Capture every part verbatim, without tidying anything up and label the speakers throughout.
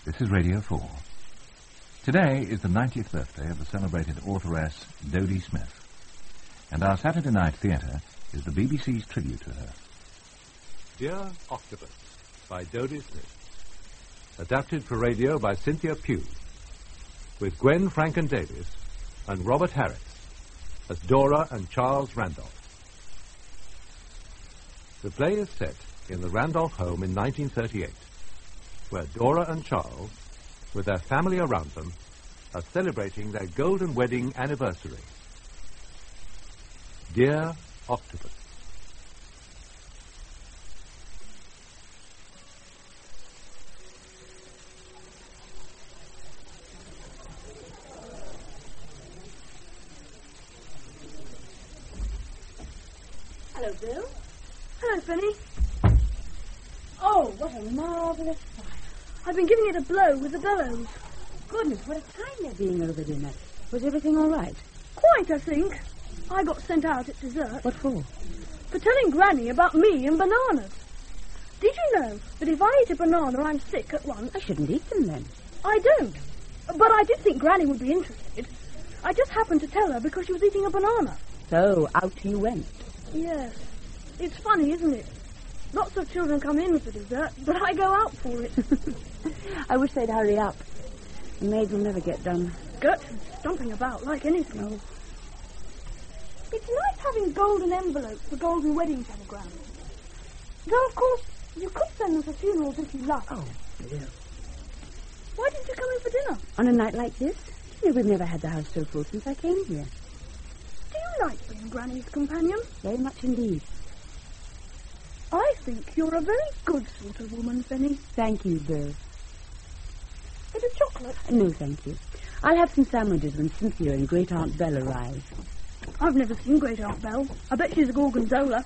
Speaker 1: This is Radio four. Today is the ninetieth birthday of the celebrated authoress Dodie Smith, and our Saturday night theatre is the B B C's tribute to her.
Speaker 2: Dear Octopus by Dodie Smith. Adapted for radio by Cynthia Pugh, with Gwen Franken Davis and Robert Harris as Dora and Charles Randolph. The play is set in the Randolph home in nineteen thirty-eight, where Dora and Charles, with their family around them, are celebrating their golden wedding anniversary. Dear Octopus.
Speaker 3: Hello, Bill. Hello, Fanny. Oh, what a marvellous fire. I've been giving it a blow with the bellows.
Speaker 4: Goodness, what a time they're being over dinner. Was everything all right?
Speaker 3: Quite, I think. I got sent out at dessert.
Speaker 4: What for?
Speaker 3: For telling Granny about me and bananas. Did you know that if I eat a banana, I'm sick at once?
Speaker 4: I shouldn't eat them then.
Speaker 3: I don't. But I did think Granny would be interested. I just happened to tell her because she was eating a banana.
Speaker 4: So, out you went.
Speaker 3: Yes. It's funny, isn't it? Lots of children come in for dessert, but I go out for it.
Speaker 4: I wish they'd hurry up. The maids will never get done.
Speaker 3: Gertrude's stomping about like anything. Oh. It's nice having golden envelopes for golden wedding telegrams. Though, of course, you could send them for funerals if you like.
Speaker 4: Oh, dear.
Speaker 3: Why didn't you come in for dinner?
Speaker 4: On a night like this? You know, we've never had the house so full since I came here.
Speaker 3: Do you like being Granny's companion?
Speaker 4: Very much indeed.
Speaker 3: I think you're a very good sort of woman, Fanny.
Speaker 4: Thank you, Bill.
Speaker 3: Bit of chocolate?
Speaker 4: No, thank you. I'll have some sandwiches when Cynthia and Great Aunt Belle arrive.
Speaker 3: I've never seen Great Aunt Belle. I bet she's a gorgonzola.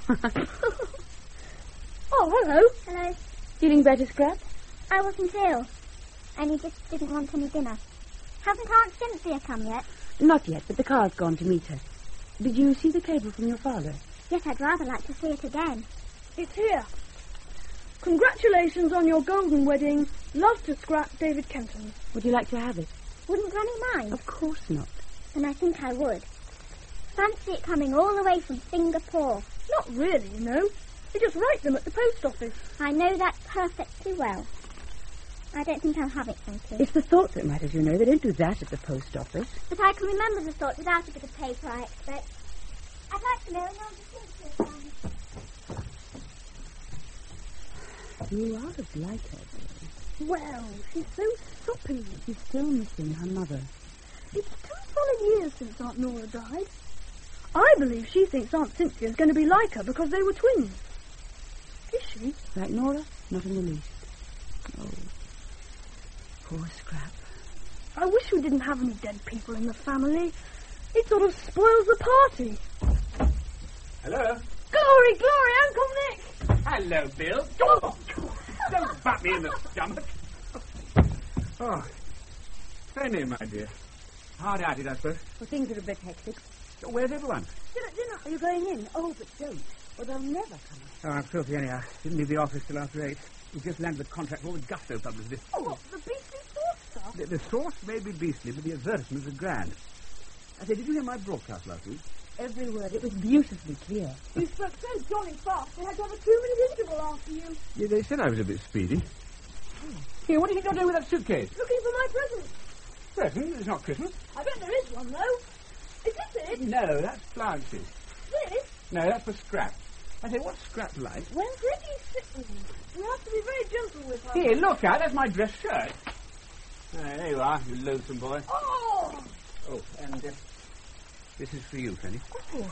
Speaker 3: Oh, hello.
Speaker 5: Hello.
Speaker 4: Feeling better, Scrap?
Speaker 5: I wasn't ill. Only just didn't want any dinner. Hasn't Aunt Cynthia come yet?
Speaker 4: Not yet, but the car's gone to meet her. Did you see the cable from your father?
Speaker 5: Yes, I'd rather like to see it again.
Speaker 3: It's here. Congratulations on your golden wedding. Love to Scrap, David Kenton.
Speaker 4: Would you like to have it?
Speaker 5: Wouldn't Granny mind?
Speaker 4: Of course not.
Speaker 5: And I think I would. Fancy it coming all the way from Singapore.
Speaker 3: Not really, you know. You just write them at the post office.
Speaker 5: I know that perfectly well. I don't think I'll have it, thank you.
Speaker 4: It's the thought that matters, you know. They don't do that at the post office.
Speaker 5: But I can remember the thought without a bit of paper, I expect. I'd like to know when Aunt Cynthia comes.
Speaker 4: You ought like her, Bill.
Speaker 3: Well, she's so soppy.
Speaker 4: She's still missing her mother.
Speaker 3: It's two solid years since Aunt Nora died. I believe she thinks Aunt Cynthia's going to be like her because they were twins. Is she?
Speaker 4: Like Nora? Not in the least. Oh, poor Scrap.
Speaker 3: I wish we didn't have any dead people in the family. It sort of spoils the party.
Speaker 6: Hello?
Speaker 3: Glory, glory, Uncle Nick!
Speaker 6: Hello, Bill. Oh, don't butt me in the stomach. Oh, Fanny, my dear. Hard at it, I suppose.
Speaker 4: Well, things are a bit hectic.
Speaker 6: So where's everyone?
Speaker 3: Dinner, dinner.
Speaker 4: Are you going in? Oh, but don't. Or they'll never come in.
Speaker 6: Oh, I'm filthy anyhow. Didn't leave the office till after eight. We just landed the contract for all the gusto publicity.
Speaker 3: Oh, what, the beastly sauce stuff?
Speaker 6: The, the sauce may be beastly, but the advertisements are grand. I say, did you hear my broadcast last week?
Speaker 4: Every word. It was beautifully clear.
Speaker 3: You spoke so jolly fast. They had to have a two-minute interval after you.
Speaker 6: Yeah, they said I was a bit speedy. Here, what do you think you're doing with that suitcase?
Speaker 3: Looking for my present.
Speaker 6: Present? It's not Christmas.
Speaker 3: I bet there is one, though. Is this it?
Speaker 6: No, that's Flounces.
Speaker 3: This?
Speaker 6: No, that's for Scrap. I say, what's Scrap like?
Speaker 3: When Freddie's sitting, you have to be very gentle with her.
Speaker 6: Here, look out, that's my dress shirt. Ah, there you are, you loathsome boy.
Speaker 3: Oh!
Speaker 6: Oh, and uh, this is for you, Fanny.
Speaker 3: Oh.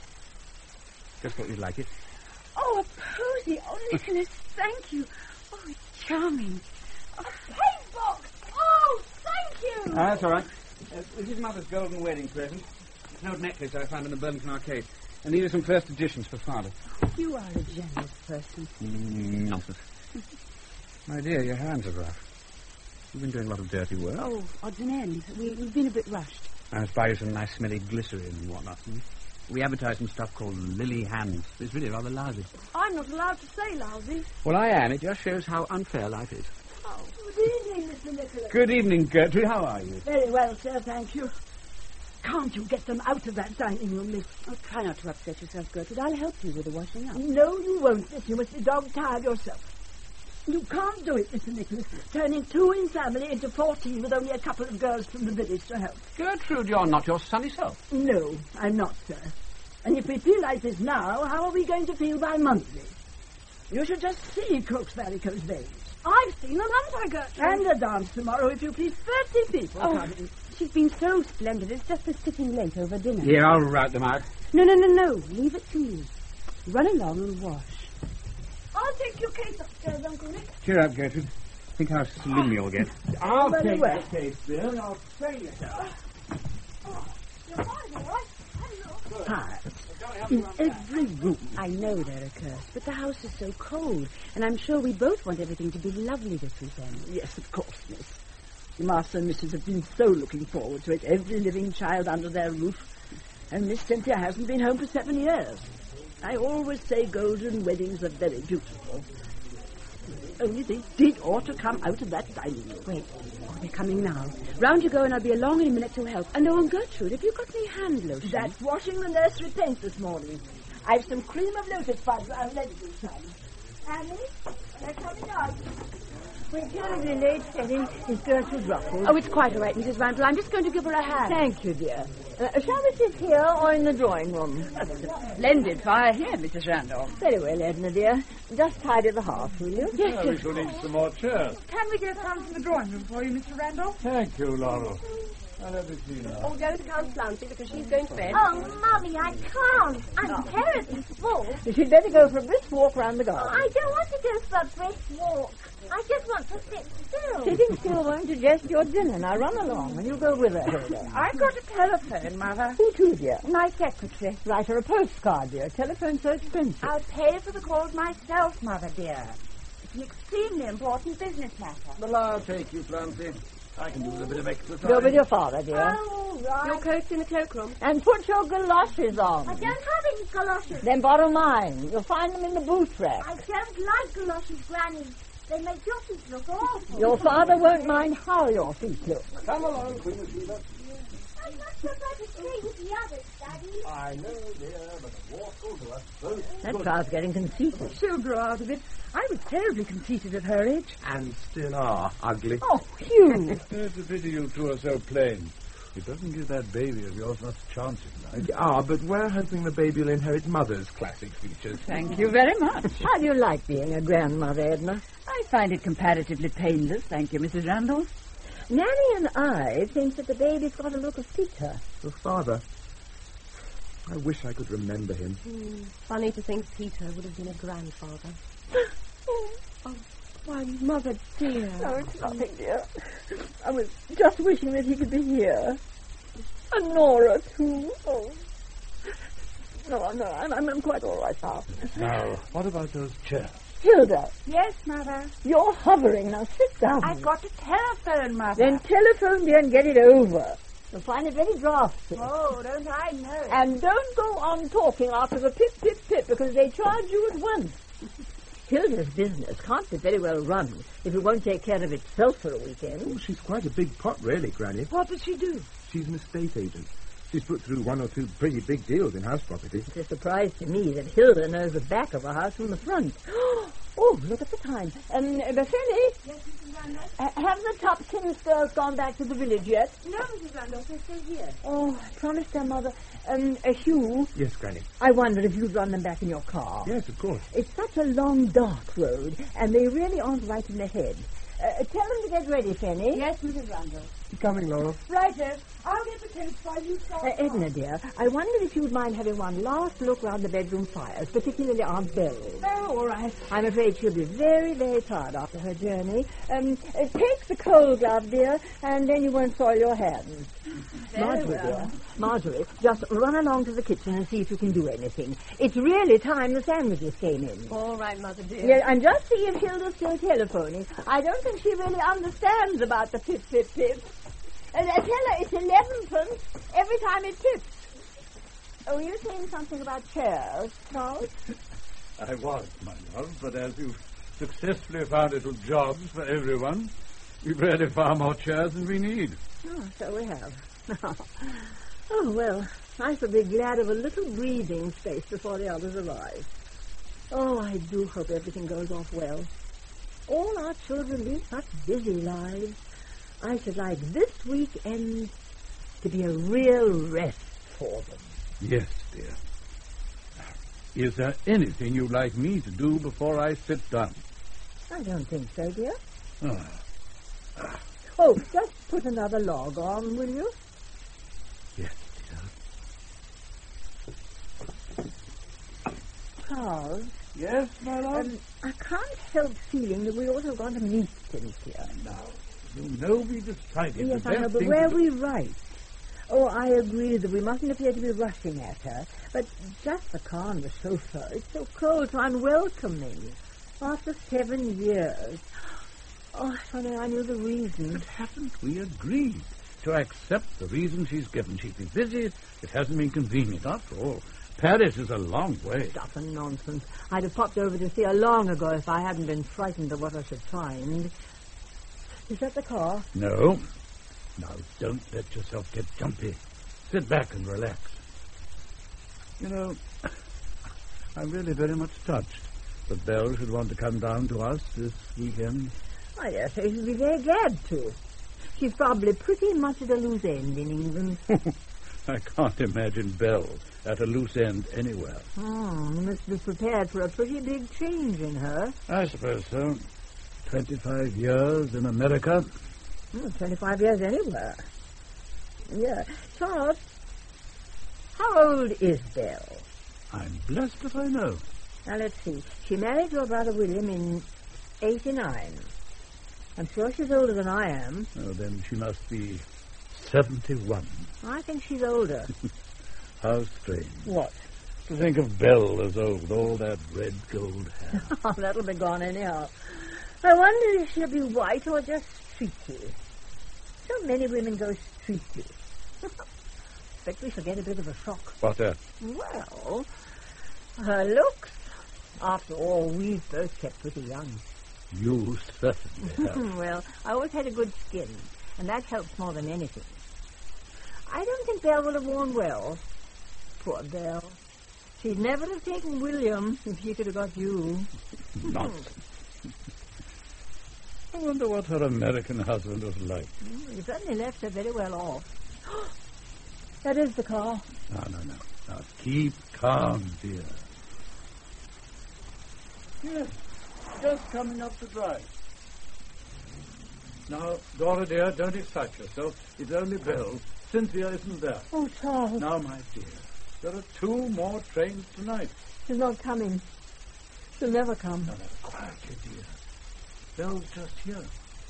Speaker 6: Just thought you'd like it.
Speaker 3: Oh, a posy. Oh, Nicholas, thank you. Oh, it's charming. A paint box. Oh, thank you.
Speaker 6: Ah, that's all right. Uh, this is Mother's golden wedding present. It's an old necklace I found in the Burlington Arcade. And these are some first editions for Father.
Speaker 4: You are a generous person.
Speaker 6: Mm, nonsense. My dear, your hands are rough. You've been doing a lot of dirty work.
Speaker 4: Oh, odds and ends. We, we've been a bit rushed.
Speaker 6: I must buy you some nice smelly glycerin and whatnot. Hmm? We advertise some stuff called Lily Hands. It's really rather lousy.
Speaker 3: I'm not allowed to say lousy.
Speaker 6: Well, I am. It just shows how unfair life is.
Speaker 3: Oh, good evening, Mister Nicholas.
Speaker 6: Good evening, Gertrude. How are you?
Speaker 3: Very well, sir, thank you. Can't you get them out of that dining room, miss?
Speaker 4: Oh, try not to upset yourself, Gertrude. I'll help you with the washing up.
Speaker 3: No, you won't, miss. You must be dog-tired yourself. You can't do it, Mister Nicholas. Turning two in family into fourteen with only a couple of girls from the village to help.
Speaker 6: Gertrude, you're not your sunny self.
Speaker 3: No, I'm not, sir. And if we feel like this now, how are we going to feel by Monday? You should just see Cook's Varicose Veins. I've seen them, haven't I, Gertrude? And a dance tomorrow, if you please. Thirty people
Speaker 4: Oh.
Speaker 3: coming.
Speaker 4: She's been so splendid. It's just for sitting late over dinner.
Speaker 6: Here, I'll rout them out.
Speaker 4: No, no, no, no. Leave it to me. Run along and wash.
Speaker 3: I'll take your case upstairs, Uncle Nick.
Speaker 6: Cheer up, Gertrude. Think how slim you'll get. I'll
Speaker 3: Very
Speaker 6: take
Speaker 3: well.
Speaker 6: the case, Bill, and I'll train yourself.
Speaker 3: You're fine, all right? Hello.
Speaker 4: Pirates. In every room. I know they're a curse, but the house is so cold, and I'm sure we both want everything to be lovely this weekend.
Speaker 3: Yes, of course, miss. The master and missus have been so looking forward to it, every living child under their roof. And Miss Cynthia hasn't been home for seven years. I always say golden weddings are very beautiful. Only they did ought to come out of that dining room.
Speaker 4: Wait. Oh, they're coming now. Round you go, and I'll be along in a minute to help. And oh, and Gertrude, have you got any hand lotion?
Speaker 3: That's washing the nursery paint this morning. I've some cream of lotus buds. I'll lend you some. Annie, they're coming out. We're terribly late, Eddie. Is Gertrude ruffled?
Speaker 4: Oh, it's quite all right, Missus Randall. I'm just going to give her a hand.
Speaker 3: Thank you, dear. Uh, shall we sit here or in the drawing room?
Speaker 4: Splendid fire here, Missus Randall.
Speaker 3: Very well, Edna, dear. Just tidy the hearth, will you?
Speaker 4: Yes,
Speaker 2: Well, we shall need some more chairs.
Speaker 7: Can we get some from the drawing room for you, Mister Randall?
Speaker 2: Thank you, Laurel. I'll have it see now.
Speaker 4: Oh, don't count Flouncy because she's going to bed.
Speaker 5: Oh, Mummy, I can't. I'm terribly full.
Speaker 3: She'd better go for a brisk walk round the garden.
Speaker 5: I don't want to go for a brisk walk. I just want to sit still.
Speaker 3: Sitting still won't suggest your dinner. Now run along and you go with her, Hilda.
Speaker 7: I've got a telephone, Mother.
Speaker 3: Who to, dear?
Speaker 7: My secretary.
Speaker 3: Write her a postcard, dear. Telephone's so expensive.
Speaker 7: I'll pay for the calls myself, Mother dear. It's an extremely important business matter.
Speaker 2: Well, I'll take you, Flouncy. I can do with a bit of exercise.
Speaker 3: Go with your father, dear.
Speaker 5: Oh, right.
Speaker 4: Your coat's in the cloakroom.
Speaker 3: And put your galoshes on.
Speaker 5: I don't have any galoshes.
Speaker 3: Then borrow mine. You'll find them in the boot rack.
Speaker 5: I don't like galoshes, Granny. They make your feet look awful.
Speaker 3: Your father won't mind how your feet look.
Speaker 2: Come along, Queen Sheba.
Speaker 5: I'm not so glad to stay with the others, Daddy.
Speaker 2: I know, dear, but a walk over us both.
Speaker 3: That child's getting conceited.
Speaker 7: She'll grow out of it. I was terribly conceited at her age.
Speaker 2: And still are ugly.
Speaker 3: Oh, Hugh.
Speaker 2: It's a pity you two are so plain. It doesn't give that baby of yours much chance in life. Ah, but we're hoping the baby will inherit Mother's classic features.
Speaker 7: Thank you very much.
Speaker 3: How do you like being a grandmother, Edna?
Speaker 7: I find it comparatively painless, thank you, Missus Randall.
Speaker 3: Nanny and I think that the baby's got a look of Peter.
Speaker 2: Your father. I wish I could remember him.
Speaker 4: Mm, funny to think Peter would have been a grandfather.
Speaker 3: Oh,
Speaker 4: why, Mother dear.
Speaker 3: No, it's nothing, dear. I was just wishing that he could be here. And Nora, too. Oh. No, no, I'm, I'm, I'm quite all right now.
Speaker 2: Now, what about those chairs?
Speaker 3: Hilda,
Speaker 7: Yes, Mother.
Speaker 3: you're hovering. Now sit down.
Speaker 7: I've got a telephone, Mother.
Speaker 3: Then telephone, dear, and get it over. You'll find it very drafty.
Speaker 7: Oh, don't I know it?
Speaker 3: And don't go on talking after the pip, pip, pip, because they charge you at once. Hilda's business can't be very well run if it won't take care of itself for a weekend.
Speaker 2: Oh, she's quite a big pot, really, Granny.
Speaker 7: What does she do?
Speaker 2: She's an estate agent. She's put through one or two pretty big deals in house property.
Speaker 3: It's a surprise to me that Hilda knows the back of a house from the front. Oh, look at the time. Um, Bethany?
Speaker 5: Yes, Missus Randall?
Speaker 3: Uh, have the Topkins girls gone back to the village yet?
Speaker 5: No, Missus Randall, they stay here.
Speaker 3: Oh, I promised their mother. Um, uh, Hugh,
Speaker 2: Yes, Granny.
Speaker 3: I wondered if you'd run them back in your car.
Speaker 2: Yes, of course.
Speaker 3: It's such a long, dark road, and they really aren't right in the head. Uh, tell them to get ready, Fanny.
Speaker 7: Yes, Missus Randall.
Speaker 2: Coming, Laura.
Speaker 7: Righto. I'll get the coats while you start.
Speaker 3: Uh, Edna, dear, I wondered if you'd mind having one last look round the bedroom fires, particularly Aunt Bell's.
Speaker 7: Oh, all right.
Speaker 3: I'm afraid she'll be very, very tired after her journey. Um, uh, take the coal glove, dear, and then you won't soil your hands.
Speaker 7: Very
Speaker 3: Marjorie,
Speaker 7: well.
Speaker 3: dear, Marjorie, just run along to the kitchen and see if you can do anything. It's really time the sandwiches came in.
Speaker 4: All right, Mother dear.
Speaker 3: Yeah, and just see if Hilda's still telephoning. I don't think she really understands about the pip, pip, pip. And I tell her it's elevenpence every time it pips. Oh, were you saying something about chairs, Charles?
Speaker 2: I was, my love, but as you've
Speaker 6: successfully found little jobs for everyone. We've really far more chairs than we need.
Speaker 3: Oh, so we have. Oh, well, I shall be glad of a little breathing space before the others arrive. Oh, I do hope everything goes off well. All our children lead such busy lives. I should like this weekend to be a real rest for them.
Speaker 6: Yes, dear. Is there anything you'd like me to do before I sit down?
Speaker 3: I don't think so, dear.
Speaker 6: Oh.
Speaker 3: Oh, just put another log on, will you?
Speaker 6: Yes, dear.
Speaker 3: Charles?
Speaker 6: Yes, my love?
Speaker 3: Um, I can't help feeling that we ought to have gone to meet Cynthia.
Speaker 6: Now, you know we decided
Speaker 3: Yes,
Speaker 6: the
Speaker 3: I
Speaker 6: best
Speaker 3: know, but
Speaker 6: thing
Speaker 3: where
Speaker 6: to
Speaker 3: we write. Oh, I agree that we mustn't appear to be rushing at her. But just the car and the chauffeur. It's so cold, so unwelcoming. After seven years. Oh, if only I knew the reason.
Speaker 6: But haven't we agreed to accept the reason she's given? She's been busy. It hasn't been convenient. After all, Paris is a long way.
Speaker 3: Stuff and nonsense. I'd have popped over to see her long ago if I hadn't been frightened of what I should find. Is that the car?
Speaker 6: No. Now, don't let yourself get jumpy. Sit back and relax. You know, I'm really very much touched that Belle should want to come down to us this weekend.
Speaker 3: I dare say she'll be very glad to. She's probably pretty much at a loose end in England.
Speaker 6: I can't imagine Belle at a loose end anywhere.
Speaker 3: Oh, you must be prepared for a pretty big change in her.
Speaker 6: I suppose so. Twenty-five years in America.
Speaker 3: Oh, Twenty-five years anywhere. Yeah. Charles, how old is Belle?
Speaker 6: I'm blessed if I know.
Speaker 3: Now, let's see. She married your brother William in eighty-nine. I'm sure she's older than I am.
Speaker 6: Oh, then she must be seventy-one.
Speaker 3: I think she's older.
Speaker 6: How strange.
Speaker 3: What?
Speaker 6: To think of Belle as old, all that red gold hair.
Speaker 3: Oh, that'll be gone anyhow. I wonder if she'll be white or just streaky. So many women go streaky. Expect we shall get a bit of a shock.
Speaker 6: What's that?
Speaker 3: Well, her looks. After all, we've both kept pretty young.
Speaker 6: You certainly have.
Speaker 3: Well, I always had a good skin, and that helps more than anything. I don't think Belle will have worn well. Poor Belle. She'd never have taken William if she could have got you.
Speaker 6: Nonsense. I wonder what her American husband was like.
Speaker 3: Mm, you certainly left her very well off. That is the car.
Speaker 6: No, no, no. Now, keep calm, dear. Yes, just coming up to drive. Now, Dora, dear, don't excite yourself. It's only Belle. Cynthia isn't there.
Speaker 3: Oh, Charles.
Speaker 6: Now, my dear, there are two more trains tonight.
Speaker 3: She's not coming. She'll never come.
Speaker 6: No, no, quietly, dear. Belle's just here.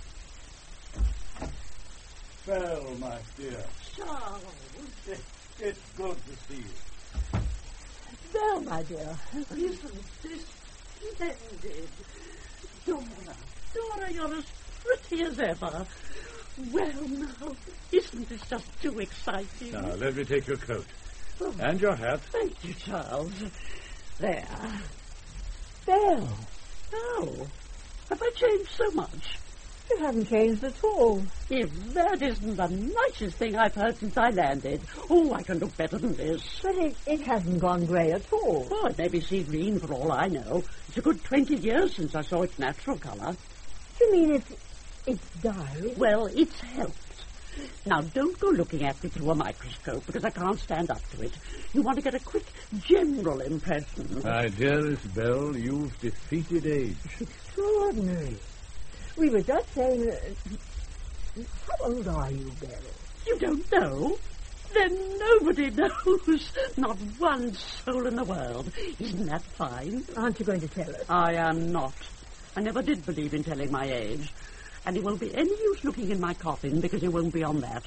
Speaker 6: Belle, my dear.
Speaker 3: Charles.
Speaker 6: It, it's good to see you.
Speaker 3: Belle, my dear. Isn't this splendid? Dora. Dora, you're as pretty as ever. Well, now, isn't this just too exciting?
Speaker 6: Now, let me take your coat.
Speaker 3: Oh,
Speaker 6: And your hat.
Speaker 3: thank you, Charles. There. Belle. Oh, have I changed so much? You haven't changed at all. If that isn't the nicest thing I've heard since I landed. Oh, I can look better than this. But it, it hasn't gone grey at all. Oh, it may be sea green for all I know. It's a good twenty years since I saw its natural colour. You mean it's, it's dyed? Well, it's helped. Now, don't go looking at me through a microscope, because I can't stand up to it. You want to get a quick general impression.
Speaker 6: My dearest Belle, you've defeated age.
Speaker 3: Extraordinary. We were just saying... Uh, how old are you, Belle? You don't know? Then nobody knows. Not one soul in the world. Isn't that fine? Aren't you going to tell us? I am not. I never did believe in telling my age. And it won't be any use looking in my coffin, because it won't be on that.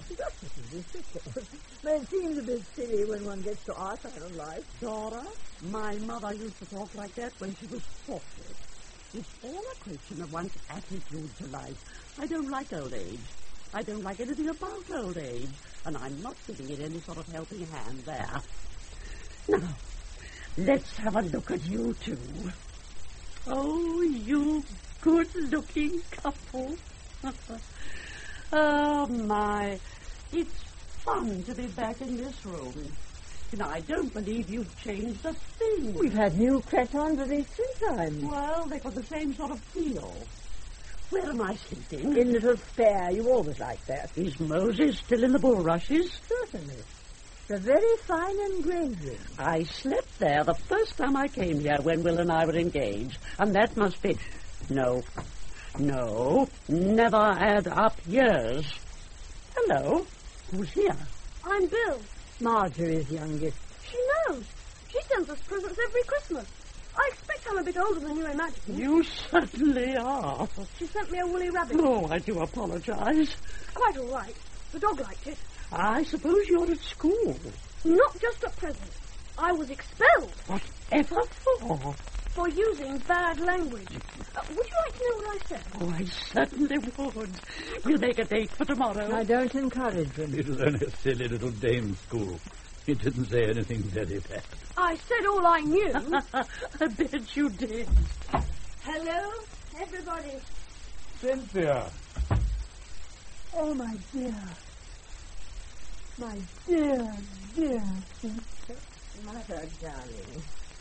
Speaker 3: But it seems a bit silly when one gets to our kind of life. Dora, my mother used to talk like that when she was forty. It's all a question of one's attitude to life. I don't like old age. I don't like anything about old age. And I'm not giving it any sort of helping hand there. Now, let's have a look at you two.
Speaker 8: Oh, you good-looking couple. Oh, my. It's fun to be back in this room. And I don't believe you've changed a thing.
Speaker 3: We've had new crayons at least three times.
Speaker 8: Well, they've got the same sort of feel. Where am I sleeping?
Speaker 3: In Little Spare. You always like that.
Speaker 8: Is Moses still in the bulrushes?
Speaker 3: Certainly. It's a very fine engraving.
Speaker 8: I slept there the first time I came here when Will and I were engaged. And that must be... No. No. Never add up years. Hello. Who's here?
Speaker 9: I'm Bill.
Speaker 3: Marjorie's youngest.
Speaker 9: She knows. She sends us presents every Christmas. I expect I'm a bit older than you imagine.
Speaker 8: You certainly are.
Speaker 9: She sent me a woolly rabbit.
Speaker 8: Oh, I do apologize.
Speaker 9: Quite all right. The dog liked it.
Speaker 8: I suppose you're at school.
Speaker 9: Not just at present. I was expelled.
Speaker 8: Whatever for?
Speaker 9: For using bad language. Uh, would you like to know what I said?
Speaker 8: Oh, I certainly would. We'll make a date for tomorrow.
Speaker 3: I don't encourage him.
Speaker 6: It was only a silly little dame school. He didn't say anything very bad.
Speaker 9: I said all I knew.
Speaker 8: I bet you did.
Speaker 9: Hello, everybody.
Speaker 6: Cynthia.
Speaker 3: Oh, my dear. My dear, dear sister.
Speaker 4: Mother, darling.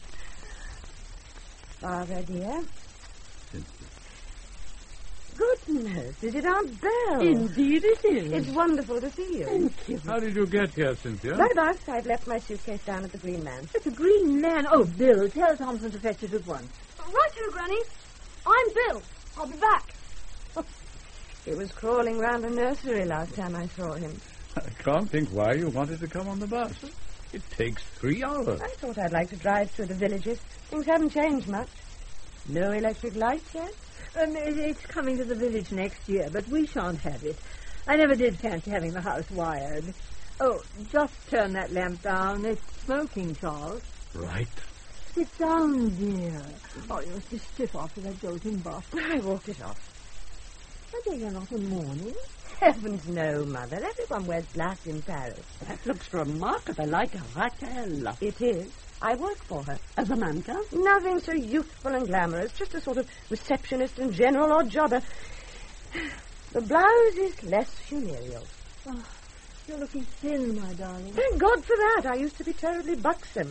Speaker 4: Father, dear.
Speaker 6: Cynthia.
Speaker 4: Goodness, is it Aunt Belle?
Speaker 8: Indeed it is.
Speaker 4: It's wonderful to see you.
Speaker 8: Thank you.
Speaker 6: How did you get here, Cynthia?
Speaker 4: Right about. I've left my suitcase down at the Green Man.
Speaker 3: It's a green man. Oh, Bill, tell Thompson to fetch it at once.
Speaker 9: Righto, Granny. I'm Bill. I'll be back.
Speaker 4: He was crawling round a nursery last time I saw him.
Speaker 6: I can't think why you wanted to come on the bus. It takes three hours.
Speaker 4: I thought I'd like to drive through the villages. Things haven't changed much. No electric lights yet?
Speaker 3: Um, it, it's coming to the village next year, but we shan't have it. I never did fancy having the house wired. Oh, just turn that lamp down. It's smoking, Charles.
Speaker 6: Right.
Speaker 3: Sit down, dear. Oh, you're so stiff after that jolting bath.
Speaker 4: I walked it off.
Speaker 3: But you're not in mourning.
Speaker 4: Heavens no, Mother. Everyone wears black in Paris.
Speaker 8: That looks remarkably like Raquel.
Speaker 4: It is. I work for her.
Speaker 8: As a manka?
Speaker 4: Nothing so youthful and glamorous. Just a sort of receptionist and general odd jobber. The blouse is less funereal.
Speaker 3: Oh, you're looking thin, my darling.
Speaker 4: Thank God for that. I used to be terribly buxom.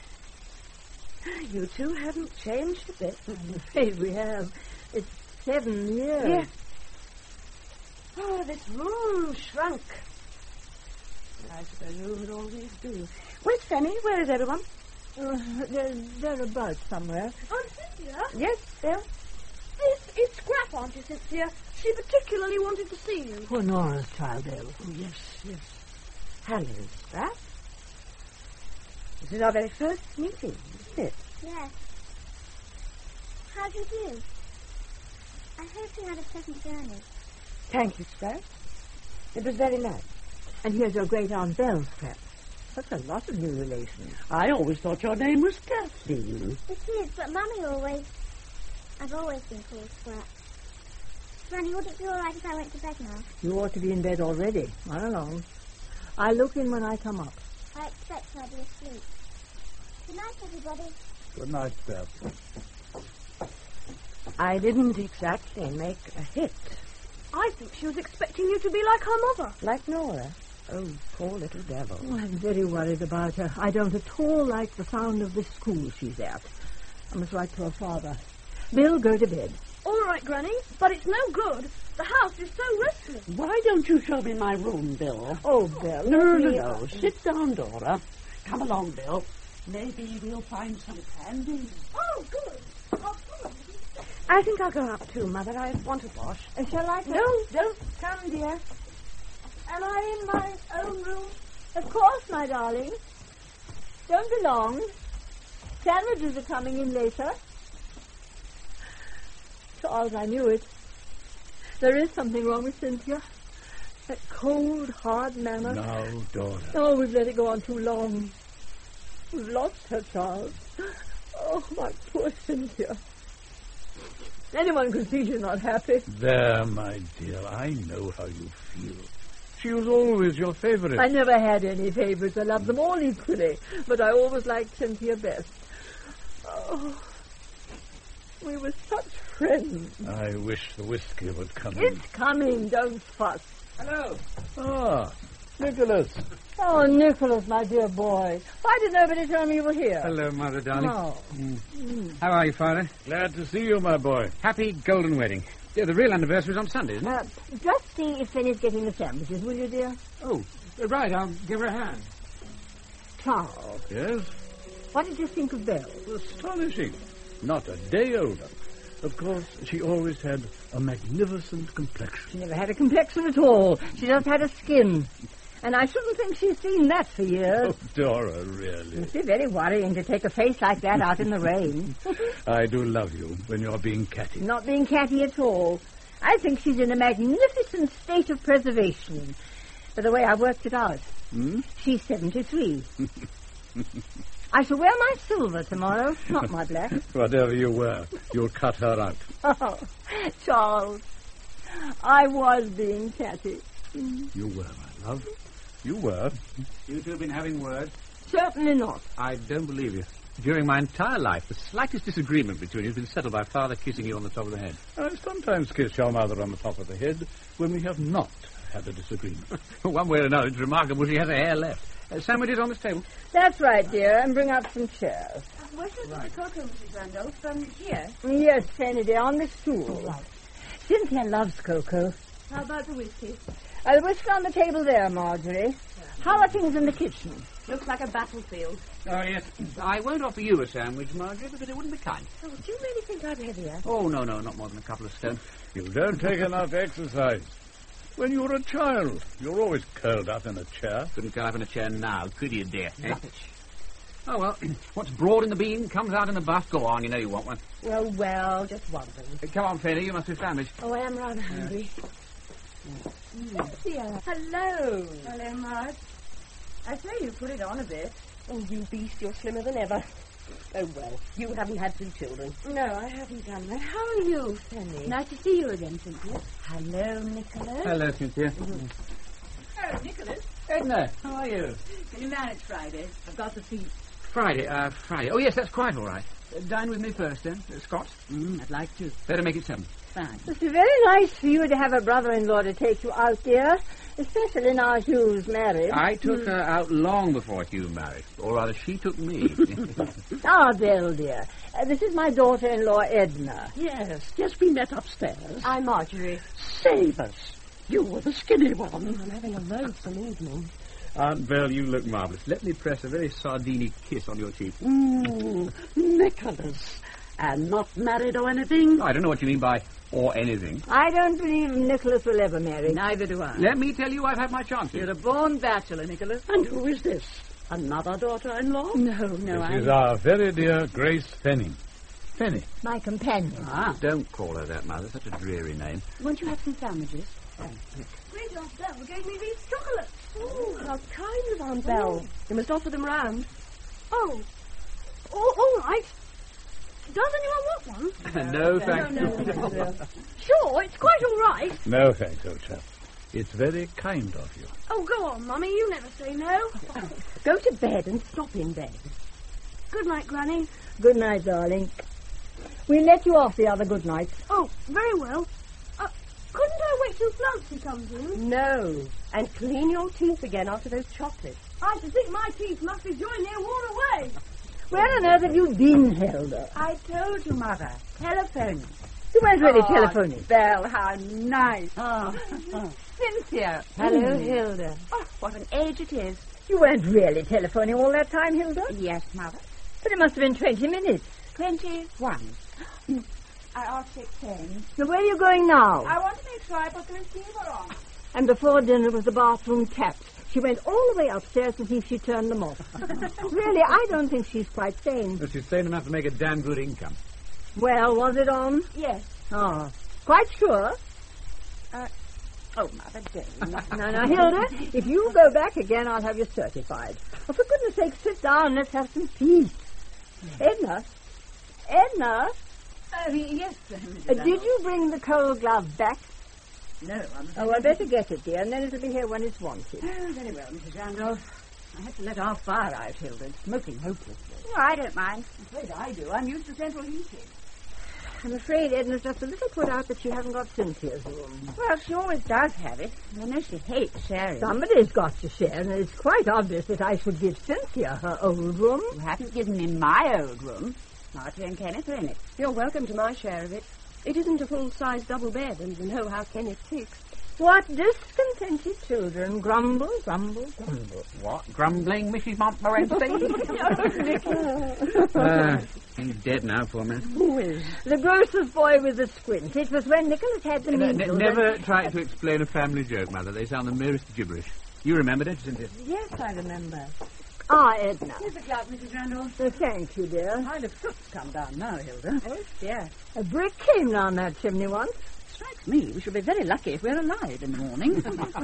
Speaker 4: You two haven't changed a bit.
Speaker 3: I'm afraid we have. It's seven years.
Speaker 4: Yes. Oh, this room shrunk. I suppose rooms always do. Where's Fanny? Where is everyone?
Speaker 3: Uh, they're, they're about somewhere.
Speaker 9: Aunt Cynthia?
Speaker 4: Yes, Bill?
Speaker 9: This is Scrap, Auntie Cynthia. She particularly wanted to see you.
Speaker 3: Poor Nora's child, Bill.
Speaker 8: Oh, yes, yes.
Speaker 4: Hello, Scrap. This is our very first meeting, isn't it?
Speaker 5: Yes. How do you do? I hope you had a pleasant journey.
Speaker 4: Thank you, Scrap. It was very nice.
Speaker 3: And here's your great Aunt Belle, Scrap. Such a lot of new relations.
Speaker 8: I always thought your name was Kathleen.
Speaker 5: It is, but Mummy always... I've always been called Scrap. Granny, would it be all right if I went to bed now?
Speaker 3: You ought to be in bed already. Run along. I'll look in when I come up.
Speaker 5: I expect I'll be asleep. Good night, everybody.
Speaker 6: Good night, Belle.
Speaker 4: I didn't exactly make a hit.
Speaker 9: I think she was expecting you to be like her mother.
Speaker 4: Like Nora. Oh, poor little devil.
Speaker 3: Oh, I'm very worried about her. I don't at all like the sound of this school she's at. I must write to her father. Bill, go to bed.
Speaker 9: All right, Granny, but it's no good. The house is so restless.
Speaker 8: Why don't you show me my room, Bill?
Speaker 3: Oh, Bill.
Speaker 8: No,
Speaker 3: let
Speaker 8: no,
Speaker 3: me-
Speaker 8: no. Sit down, Dora. Come along, Bill. Maybe we'll find some candy.
Speaker 9: Oh, good. I'll follow you.
Speaker 4: I think I'll go up too, Mother. I want to wash.
Speaker 3: Uh, shall I?
Speaker 4: No, don't come, dear.
Speaker 3: Am I in my own room? Of course, my darling. Don't be long. Sandwiches are coming in later. Charles, I knew it. There is something wrong with Cynthia. That cold, hard manner.
Speaker 6: Now, Dora.
Speaker 3: Oh, we've let it go on too long. We've lost her, Charles. Oh, my poor Cynthia. Anyone could see she's not happy.
Speaker 6: There, my dear. I know how you feel. She was always your favorite.
Speaker 3: I never had any favorites. I loved them all equally, but I always liked Cynthia best. Oh. We were such friends.
Speaker 6: I wish the whiskey would come in.
Speaker 3: It's coming, don't fuss.
Speaker 10: Hello.
Speaker 6: Ah, Nicholas.
Speaker 3: Oh, Nicholas, my dear boy. Why did nobody tell me you were here?
Speaker 10: Hello, Mother, darling.
Speaker 3: Oh.
Speaker 10: Mm. Mm. How are you, Father?
Speaker 6: Glad to see you, my boy.
Speaker 10: Happy golden wedding. Yeah, the real anniversary's on Sunday, isn't it?
Speaker 3: Uh, just see if Fanny's getting the sandwiches, will you, dear?
Speaker 10: Oh, right, I'll give her a hand.
Speaker 3: Charles.
Speaker 6: Yes?
Speaker 3: What did you think of Belle?
Speaker 6: Astonishing. Not a day older. Of course, she always had a magnificent complexion.
Speaker 3: She never had a complexion at all. She just had a skin. And I shouldn't think she's seen that for years.
Speaker 6: Oh, Dora, really?
Speaker 3: It's very worrying to take a face like that out in the rain.
Speaker 6: I do love you when you're being catty.
Speaker 3: Not being catty at all. I think she's in a magnificent state of preservation. By the way, I worked it out.
Speaker 6: Hmm?
Speaker 3: She's seventy-three. I shall wear my silver tomorrow, not my black.
Speaker 6: Whatever you wear, you'll cut her out.
Speaker 3: Oh, Charles, I was being catty.
Speaker 6: You were, my love. You were.
Speaker 10: You two have been having words?
Speaker 3: Certainly not.
Speaker 10: I don't believe you. During my entire life, the slightest disagreement between you has been settled by Father kissing you on the top of the head.
Speaker 6: I sometimes kiss your mother on the top of the head when we have not had a disagreement.
Speaker 10: One way or another, it's remarkable she has a hair left. Uh, sandwiches on this table?
Speaker 3: That's right, dear, and bring up some chairs.
Speaker 9: Where's right. the cocoa, Missus Randolph? Um, here?
Speaker 3: Yes, Fanny, dear, on the stool. Oh, right. Cynthia loves cocoa.
Speaker 9: How about the whiskey?
Speaker 3: Uh, the whiskey on the table there, Marjorie. Yeah. How are things in the kitchen?
Speaker 9: Looks like a battlefield.
Speaker 10: Oh, yes. I won't offer you a sandwich, Marjorie, because it wouldn't be kind.
Speaker 9: Oh, do you really think I'm heavier?
Speaker 10: Oh, no, no, not more than a couple of stone.
Speaker 6: You don't take enough exercise. When you were a child, you're always curled up in a chair.
Speaker 10: Couldn't curl up in a chair now, could you, dear? Rubbish. Oh, well, what's broad in the bean comes out in the buff. Go on, you know you want one.
Speaker 9: Well, well, just wondering.
Speaker 10: Uh, come on, Fanny, you must be famished.
Speaker 9: Oh, I am rather hungry. Mm. Yeah. Hello. Hello, Marge. I say you put it on a bit.
Speaker 7: Oh, you beast, you're slimmer than ever. Oh, well, you haven't had two children.
Speaker 9: No, I haven't done that. How are you, Fanny? Nice to see you again, Cynthia. Hello, Nicholas.
Speaker 10: Hello, Cynthia.
Speaker 7: Mm-hmm.
Speaker 9: Oh, Nicholas.
Speaker 10: Edna, how are you?
Speaker 9: Can you manage Friday? I've got the seat.
Speaker 10: Friday, uh, Friday. Oh, yes, that's quite all right. Uh, dine with me first, then, uh, Scott.
Speaker 7: Mm, I'd like to.
Speaker 10: Better make it seven.
Speaker 7: Fine.
Speaker 3: It's very nice for you to have a brother-in-law to take you out, dear, especially now Hugh's married.
Speaker 10: I took mm. her out long before Hugh married, or rather, she took me.
Speaker 3: Ah, Belle, dear. Uh, this is my daughter-in-law, Edna.
Speaker 8: Yes, just we met upstairs.
Speaker 9: I'm Marjorie.
Speaker 8: Save us. You were the skinny one.
Speaker 9: I'm having a loathsome evening.
Speaker 10: Aunt Belle, you look marvellous. Let me press a very sardine kiss on your cheek.
Speaker 8: Mm, Nicholas. And not married or anything?
Speaker 10: I don't know what you mean by or anything.
Speaker 3: I don't believe Nicholas will ever marry.
Speaker 7: Neither do I.
Speaker 10: Let me tell you, I've had my chances.
Speaker 7: You're a born bachelor, Nicholas.
Speaker 8: And who is this? Another daughter-in-law?
Speaker 7: No, no,
Speaker 6: this
Speaker 7: I...
Speaker 6: This is our very dear Grace Fenning. Fenny.
Speaker 3: My companion.
Speaker 10: Ah, don't call her that, Mother. Such a dreary name.
Speaker 7: Won't you have some sandwiches?
Speaker 9: Great Aunt Belle gave me these chocolates.
Speaker 7: Oh, how kind of Aunt Belle. Oh. You must offer them round.
Speaker 9: Oh. Oh, all right. Does anyone want one?
Speaker 10: no, thanks.
Speaker 9: No, no, no, no. Sure, it's quite all right.
Speaker 6: No, thanks, old chap. It's very kind of you.
Speaker 9: Oh, go on, Mummy. You never say no.
Speaker 7: Go to bed and stop in bed.
Speaker 9: Good night, Granny.
Speaker 3: Good night, darling. We'll let you off the other good nights.
Speaker 9: Oh, very well. Uh, couldn't I wait till Flancy comes in?
Speaker 7: No. And clean your teeth again after those chocolates.
Speaker 9: I should think my teeth must be joined near worn away.
Speaker 3: Where on earth have you been, Hilda?
Speaker 7: I told you, Mother. Telephoning.
Speaker 3: You weren't really
Speaker 7: oh,
Speaker 3: telephoning.
Speaker 7: Belle, how nice.
Speaker 8: Oh.
Speaker 7: Cynthia.
Speaker 3: Hello,
Speaker 7: mm.
Speaker 3: Hilda.
Speaker 7: Oh, what an age it is.
Speaker 3: You weren't really telephoning all that time, Hilda?
Speaker 7: Yes, Mother.
Speaker 3: But it must have been twenty minutes.
Speaker 7: Twenty-one. I asked sixteen.
Speaker 3: So where are you going now?
Speaker 7: I want to make sure I put the receiver on.
Speaker 3: And before dinner was the bathroom tapped. She went all the way upstairs to see if she turned them off. Really, I don't think she's quite sane.
Speaker 10: But she's sane enough to make a damn good income.
Speaker 3: Well, was it on?
Speaker 7: Yes.
Speaker 3: Oh, quite sure?
Speaker 7: Uh, oh, Mother Jane.
Speaker 3: No, no, Hilda, if you go back again, I'll have you certified. Oh, for goodness sake, sit down. Let's have some peace. Edna? Edna?
Speaker 7: Uh, yes,
Speaker 3: uh, did you bring the coal glove back?
Speaker 7: No, I'm
Speaker 3: Oh, I'd better get it, dear, and then it'll be here when it's wanted.
Speaker 7: Oh, very well, Missus Randolph. I had to let our fire out, Hilda. It's smoking hopelessly.
Speaker 9: Oh, I don't mind.
Speaker 7: I'm afraid I do. I'm used to central heating.
Speaker 3: I'm afraid Edna's just a little put out that she hasn't got Cynthia's room.
Speaker 7: Well, she always does have it. I know she hates sharing.
Speaker 3: Somebody's got to share, and it's quite obvious that I should give Cynthia her old room.
Speaker 7: You haven't given me my old room. Marty and Kenneth are in it.
Speaker 9: You're welcome to my share of it. It isn't a full-size double bed, and you know how Kenneth ticks.
Speaker 3: What discontented children grumble, grumble, grumble.
Speaker 10: What? Grumbling, Missus Montmorency? uh, he's dead now, poor man.
Speaker 3: Who is? The grocer's boy with the squint. It was when Nicholas had the
Speaker 10: Ne-
Speaker 3: measles.
Speaker 10: ne- never try to explain a family joke, Mother. They sound the merest gibberish. You remember, don't you, Cynthia?
Speaker 3: Yes, I remember. Ah, Edna.
Speaker 7: Here's the clock, Missus Randolph.
Speaker 3: Uh, thank you, dear.
Speaker 8: I'd have foot's come down now, Hilda.
Speaker 7: Oh, dear.
Speaker 3: A brick came down that chimney once.
Speaker 8: Strikes me we shall be very lucky if we're alive in the morning.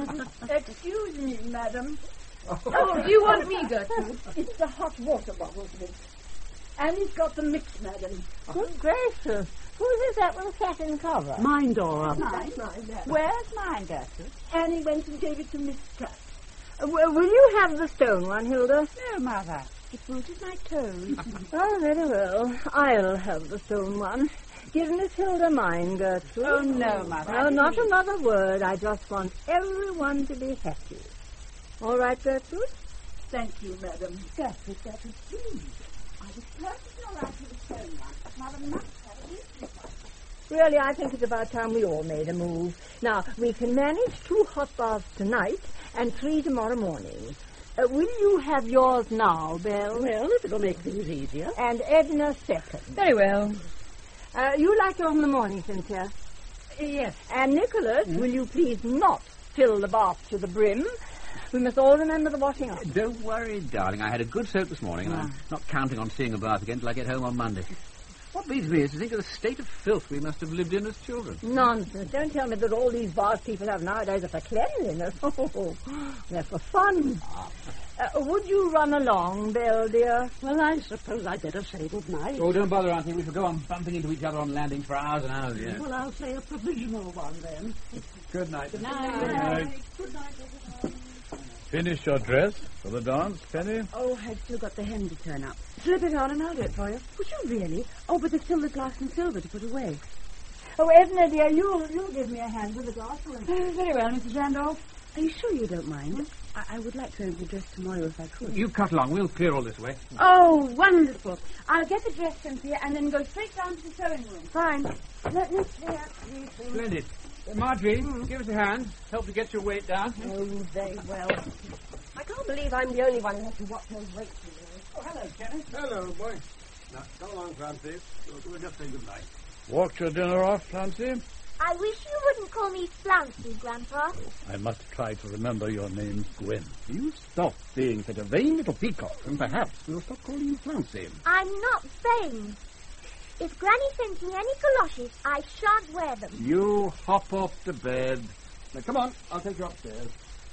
Speaker 3: Excuse me, madam.
Speaker 7: Oh, do you want me, Gertrude?
Speaker 3: It's the hot water bottles, miss. Annie's got the mix, madam. Good gracious. Whose is that with a satin cover?
Speaker 8: Mine, Dora.
Speaker 3: Mine, mine, madam.
Speaker 7: Where's mine, Gertrude?
Speaker 3: Annie went and gave it to Miss Pratt. Uh, w- will you have the stone one, Hilda?
Speaker 7: No, Mother. It rooted my toes.
Speaker 3: Oh, very well. I'll have the stone one. Give Miss Hilda mine, Gertrude.
Speaker 7: Oh, no, Mother.
Speaker 3: No, not another word. I just want everyone to be happy. All right, Gertrude?
Speaker 7: Thank you, Madam. Gertrude, Gertrude, please. I was perfectly all right with the stone one, but Mother must have a useless one.
Speaker 3: Really, I think it's about time we all made a move. Now, we can manage two hot baths tonight and three tomorrow morning. Uh, will you have yours now, Belle?
Speaker 8: Well, if it'll make things easier.
Speaker 3: And Edna second.
Speaker 9: Very well.
Speaker 3: Uh, you like yours in the morning, Cynthia?
Speaker 7: Yes.
Speaker 3: And Nicholas,
Speaker 8: Mm.
Speaker 3: will you please not fill the bath to the brim? We must all remember the washing up.
Speaker 10: Don't worry, darling. I had a good soak this morning, and I'm not counting on seeing a bath again till I get home on Monday. What beats me is to think of the state of filth we must have lived in as children.
Speaker 3: Nonsense. Don't tell me that all these baths people have nowadays are for cleanliness. Oh, they're for fun. Uh, would you run along, Belle, dear?
Speaker 8: Well, I suppose I'd better say good night.
Speaker 10: Oh, don't bother, Auntie. We shall go on bumping into each other on landings for hours and hours, yeah.
Speaker 8: Well, I'll say a provisional one then.
Speaker 10: Good night.
Speaker 8: Good
Speaker 3: night.
Speaker 6: Good night.
Speaker 3: Good night, everyone.
Speaker 6: Finish your dress for the dance, Penny?
Speaker 7: Oh, I've still got the hem to turn up. Slip it on and I'll do it for you. Would you really? Oh, but there's still the glass and silver to put away.
Speaker 3: Oh, Edna, dear, you'll, you'll give me a hand with the glass, won't you?
Speaker 7: Oh, very well, Missus Randolph. Are you sure you don't mind? I, I would like to have the dress tomorrow if I could.
Speaker 10: You cut along. We'll clear all this way.
Speaker 7: Oh, wonderful. I'll get the dress, Cynthia, and then go straight down to the sewing room.
Speaker 3: Fine.
Speaker 7: Let me clear these things.
Speaker 10: Splendid. Uh, Marjorie, give us a hand. Help to get your weight down.
Speaker 3: Oh, very well.
Speaker 9: I can't believe I'm the only one who has to watch those weights.
Speaker 10: Oh, hello, Kenneth.
Speaker 6: Hello, boy.
Speaker 11: Now, come along, Francie. We'll, we'll just say good night.
Speaker 6: Walked your dinner off, Francie?
Speaker 5: I wish you wouldn't call me Flouncy, Grandpa.
Speaker 6: I must try to remember your name's Gwen.
Speaker 11: You stop being such a vain little peacock, and perhaps we'll stop calling you Flouncy.
Speaker 5: I'm not vain. If Granny sends me any galoshes, I shan't wear them.
Speaker 11: You hop off to bed. Now, come on. I'll take you upstairs.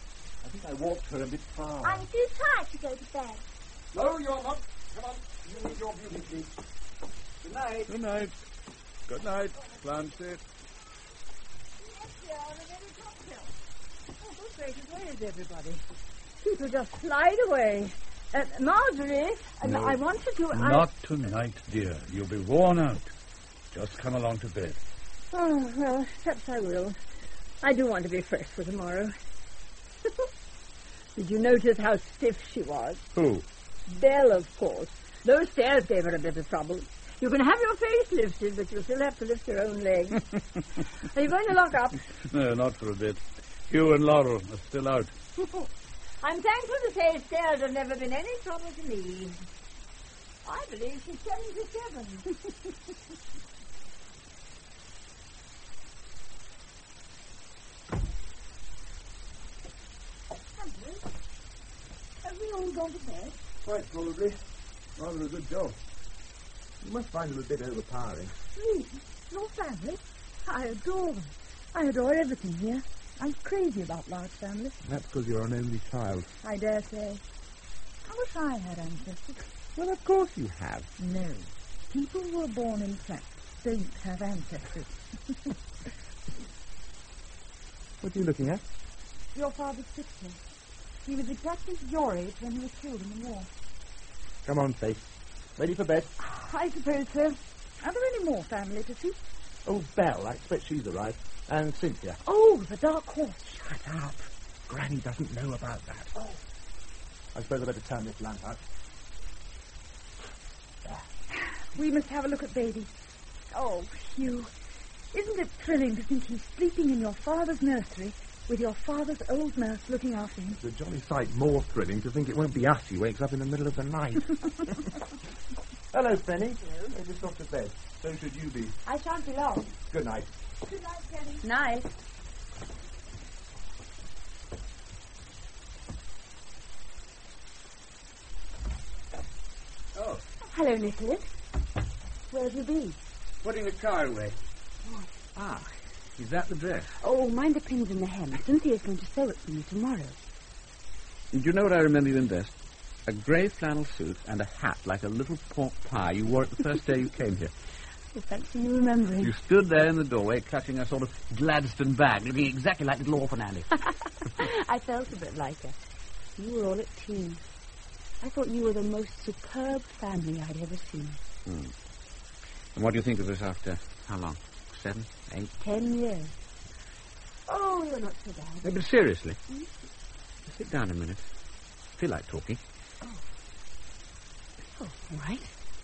Speaker 11: I think I walked her a bit far.
Speaker 5: I'm too tired to go to bed.
Speaker 11: No, you're not. Come on. You need your beauty sleep. Good night.
Speaker 6: Good night. Good night, Francie.
Speaker 3: Yes, dear, the very cocktail. Oh, good gracious, where is everybody? People just slide away. Uh, Marjorie,
Speaker 6: No.
Speaker 3: I wanted to... I...
Speaker 6: Not tonight, dear. You'll be worn out. Just come along to bed.
Speaker 3: Oh, well, perhaps I will. I do want to be fresh for tomorrow. Did you notice how stiff she was?
Speaker 6: Who?
Speaker 3: Belle, of course. Those stairs gave her a bit of trouble. You can have your face lifted, but you'll still have to lift your own leg. Are you going to lock up?
Speaker 6: No, not for a bit. Hugh and Laurel are still out.
Speaker 3: I'm thankful to say stairs have never been any trouble to me. I believe she's seventy-seven. Have we all gone to bed?
Speaker 11: Quite probably. Rather a good job. You must find them a bit overpowering.
Speaker 3: Me? Your family? I adore them. I adore everything here. I'm crazy about large families.
Speaker 11: That's because you're an only child.
Speaker 3: I dare say. I wish I had ancestors.
Speaker 11: Well, of course you have.
Speaker 3: No. People who are born in tracts don't have ancestors.
Speaker 11: What are you looking at?
Speaker 3: Your father's picture. He was exactly your age when he was killed in the war.
Speaker 11: Come on, Faith. Ready for bed?
Speaker 3: I suppose so.
Speaker 9: Are there any more family to see?
Speaker 11: Oh, Belle, I expect she's arrived. And Cynthia.
Speaker 9: Oh, the dark horse.
Speaker 11: Shut up. Granny doesn't know about that. Oh. I suppose I better turn this lamp out.
Speaker 9: We must have a look at baby. Oh, Hugh. Isn't it thrilling to think he's sleeping in your father's nursery with your father's old nurse looking after him?
Speaker 11: It's a jolly sight more thrilling to think it won't be us he wakes up in the middle of the night. Hello, Penny. Hello. I'm just off to bed. So should you be.
Speaker 4: I shan't be long.
Speaker 11: Good night.
Speaker 4: Good night, Penny.
Speaker 9: Night.
Speaker 10: Oh.
Speaker 4: Hello, Nicholas. Where have you been?
Speaker 10: Putting the car away.
Speaker 4: What?
Speaker 10: Ah, is that the dress?
Speaker 4: Oh, mind the pins in the hem. Cynthia's going to sew it for you tomorrow.
Speaker 10: Do you know what I remember you in best? A grey flannel suit and a hat like a little pork pie you wore it the first day you came here.
Speaker 4: Oh, thanks for you remembering.
Speaker 10: You stood there in the doorway clutching a sort of Gladstone bag, looking exactly like little orphan Annie.
Speaker 4: I felt a bit like her. You were all at tea. I thought you were the most superb family I'd ever seen.
Speaker 10: Hmm. And what do you think of us after, how long? Seven? Eight?
Speaker 4: Ten years. Oh, you're not so bad.
Speaker 10: No, but seriously. Mm-hmm. Sit down a minute. I feel like talking.
Speaker 4: Oh. Oh, all right.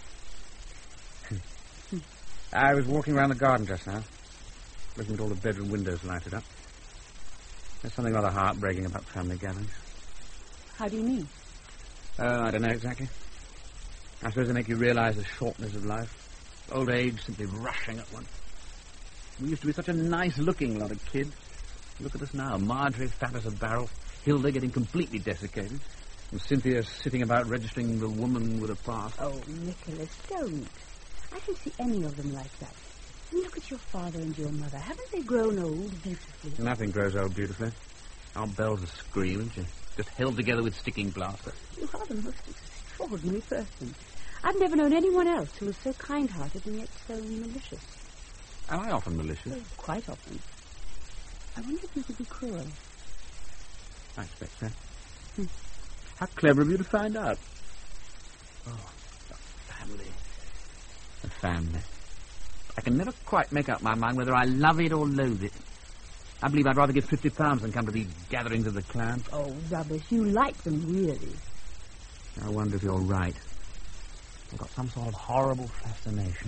Speaker 10: I was walking around the garden just now, looking at all the bedroom windows lighted up. There's something rather heartbreaking about family gatherings.
Speaker 4: How do you mean?
Speaker 10: Uh, I don't know exactly. I suppose they make you realize the shortness of life. Old age simply rushing at one. We used to be such a nice-looking lot of kids. Look at us now. Marjorie fat as a barrel. Hilda getting completely desiccated. And Cynthia sitting about registering the woman with a past.
Speaker 4: Oh, Nicholas, don't. I don't see any of them like that. And look at your father and your mother. Haven't they grown old beautifully?
Speaker 10: Nothing grows old beautifully. Our Belle's a scream, isn't she? Just held together with sticking plaster.
Speaker 4: You are the most extraordinary person. I've never known anyone else who was so kind-hearted and yet so malicious.
Speaker 10: Am I often malicious?
Speaker 4: Oh, quite often. I wonder if you could be cruel.
Speaker 10: I expect so. Hmm. How clever of you to find out. Oh, the family. The family. I can never quite make up my mind whether I love it or loathe it. I believe I'd rather give fifty pounds than come to these gatherings of the clan.
Speaker 4: Oh, rubbish. You like them, really.
Speaker 10: I wonder if you're right. I've got some sort of horrible fascination.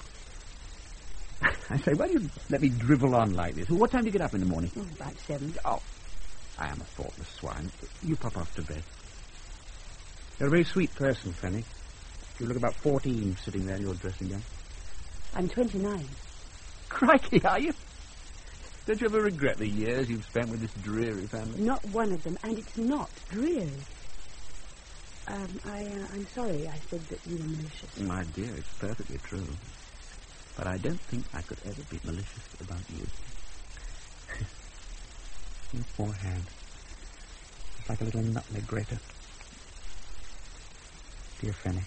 Speaker 10: I say, why do you let me drivel on like this? Well, what time do you get up in the morning?
Speaker 4: Oh, about seven.
Speaker 10: Oh, I am a thoughtless swine. You pop off to bed. You're a very sweet person, Fanny. You look about fourteen sitting there in your dressing gown.
Speaker 4: I'm twenty-nine.
Speaker 10: Crikey, are you? Don't you ever regret the years you've spent with this dreary family?
Speaker 4: Not one of them, and it's not dreary. Um, I, uh, I'm sorry I said that you were malicious.
Speaker 10: My dear, it's perfectly true. But I don't think I could ever be malicious about you. Your poor hand. It's like a little nutmeg grater. Dear Fanny.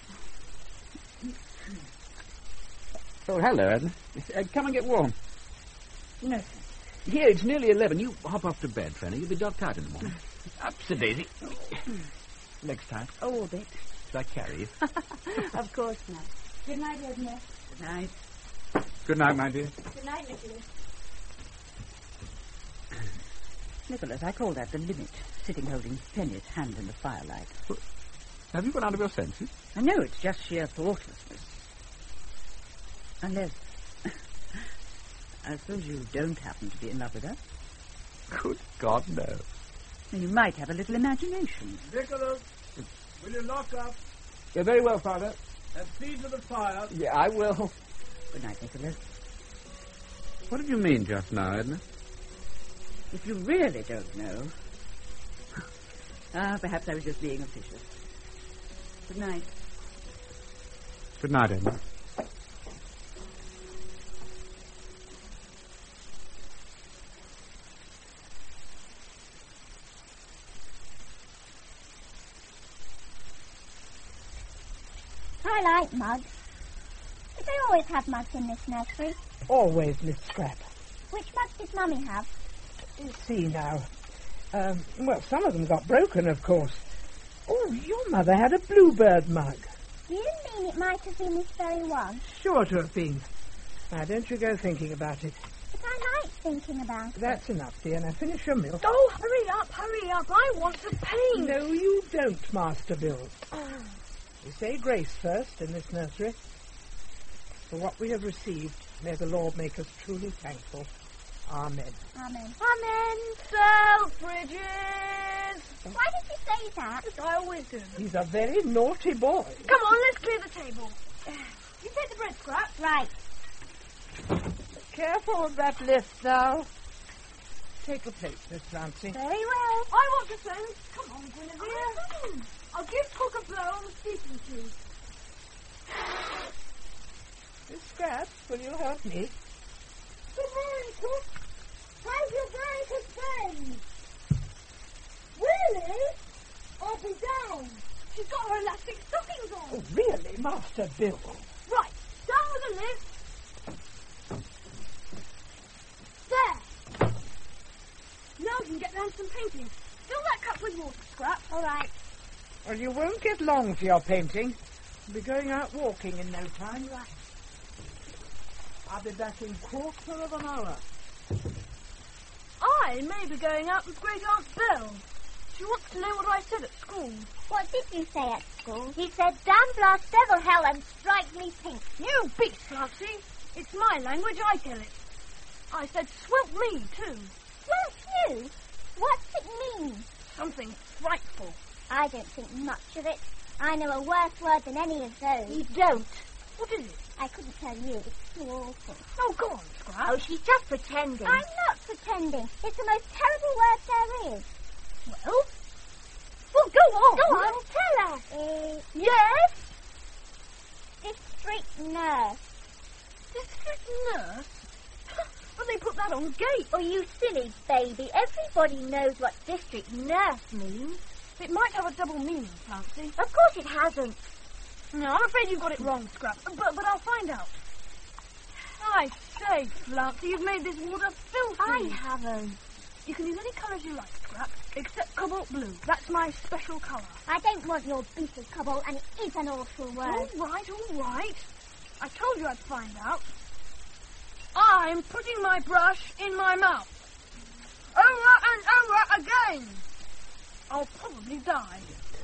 Speaker 10: Oh, hello, Edna. Uh, come and get warm.
Speaker 9: No.
Speaker 10: Here, it's nearly eleven. You hop off to bed, Fanny. You'll be docked out in the morning. Up, Sir Daisy. Next time.
Speaker 4: Oh, a bit.
Speaker 10: Shall I carry you?
Speaker 4: Of course not.
Speaker 9: Good night, Edna.
Speaker 4: Good night.
Speaker 10: Good night, my dear.
Speaker 9: Good night, Nicholas.
Speaker 8: Nicholas, I call that the limit, sitting holding Penny's hand in the firelight.
Speaker 10: Well, have you gone out of your senses?
Speaker 8: I know, it's just sheer thoughtlessness. Unless... I suppose you don't happen to be in love with her?
Speaker 10: Good God, no.
Speaker 8: You might have a little imagination.
Speaker 6: Nicholas, will you lock up?
Speaker 10: Yeah, very well, Father.
Speaker 6: And see to the fire.
Speaker 10: Yeah, I will.
Speaker 8: Good night, Nicholas.
Speaker 10: What did you mean just now, Edna?
Speaker 8: If you really don't know... Ah, perhaps I was just being officious. Good night.
Speaker 10: Good night, Edna.
Speaker 5: I like mugs. Did they always have mugs in this nursery?
Speaker 3: Always, Miss Scrap.
Speaker 5: Which mugs did Mummy have?
Speaker 3: Let's see now. Um, well, some of them got broken, of course. Oh, your mother had a bluebird mug.
Speaker 5: Do you mean it might have been this very one?
Speaker 12: Sure to have been. Now, don't you go thinking about it.
Speaker 5: But I like thinking about it.
Speaker 12: That's enough, dear. Now, finish your milk.
Speaker 9: Oh, hurry up, hurry up. I want to paint.
Speaker 12: No, you don't, Master Bill. We say grace first in this nursery. For what we have received, may the Lord make us truly thankful. Amen.
Speaker 5: Amen.
Speaker 9: Amen. Selfridges.
Speaker 5: Why did you say that?
Speaker 9: I always do.
Speaker 12: He's a very naughty boy.
Speaker 9: Come on, let's clear the table. You take the bread scraps.
Speaker 5: Right.
Speaker 12: Careful with that lift, now. Take a plate, Miss Francie.
Speaker 5: Very well.
Speaker 9: I want to send. Come on, Guinevere. I'll give Cook a blow on the speaking tube.
Speaker 12: Miss Scraps, will you help me?
Speaker 7: Good morning, Cook. How's your Veronica's friend? Really? I'll be down.
Speaker 9: She's got her elastic stockings on.
Speaker 12: Oh, really, Master Bill?
Speaker 9: Right, down with the lid. There. Now we can get down to some painting. Fill that cup with water, Scrap.
Speaker 5: All right.
Speaker 12: Well, you won't get long for your painting. You'll be going out walking in no time.
Speaker 5: Right.
Speaker 12: I'll be back in quarter of an hour.
Speaker 9: I may be going out with Great Aunt Belle. She wants to know what I said at school.
Speaker 5: What did you say at school? He said, damn, blast, devil, hell, and strike me pink.
Speaker 9: You beast, Flopsy. It's my language, I tell it. I said swelp me, too.
Speaker 5: Swelp you? What's it mean?
Speaker 9: Something frightful.
Speaker 5: I don't think much of it. I know a worse word than any of those.
Speaker 9: You don't? What is it?
Speaker 5: I couldn't tell you. It's too awful.
Speaker 9: Oh, go on, Scrap.
Speaker 5: Oh, she's just pretending. I'm not pretending. It's the most terrible word there is.
Speaker 9: Well? Well, go on.
Speaker 5: Go on, tell us. Uh,
Speaker 9: yes?
Speaker 5: District nurse.
Speaker 9: District nurse? But they put that on the gate.
Speaker 5: Oh, you silly baby. Everybody knows what district nurse means.
Speaker 9: It might have a double meaning, Fancy.
Speaker 5: Of course it hasn't.
Speaker 9: No, I'm afraid you've got it wrong, Scrap, but, but I'll find out. I say, Flouncy, you've made this water filthy.
Speaker 5: I haven't.
Speaker 9: You can use any colours you like, Scrap, except cobalt blue. That's my special colour.
Speaker 5: I don't want your beat of cobalt, and it is an awful word.
Speaker 9: All right, all right. I told you I'd find out. I'm putting my brush in my mouth. Over and over again. I'll probably die.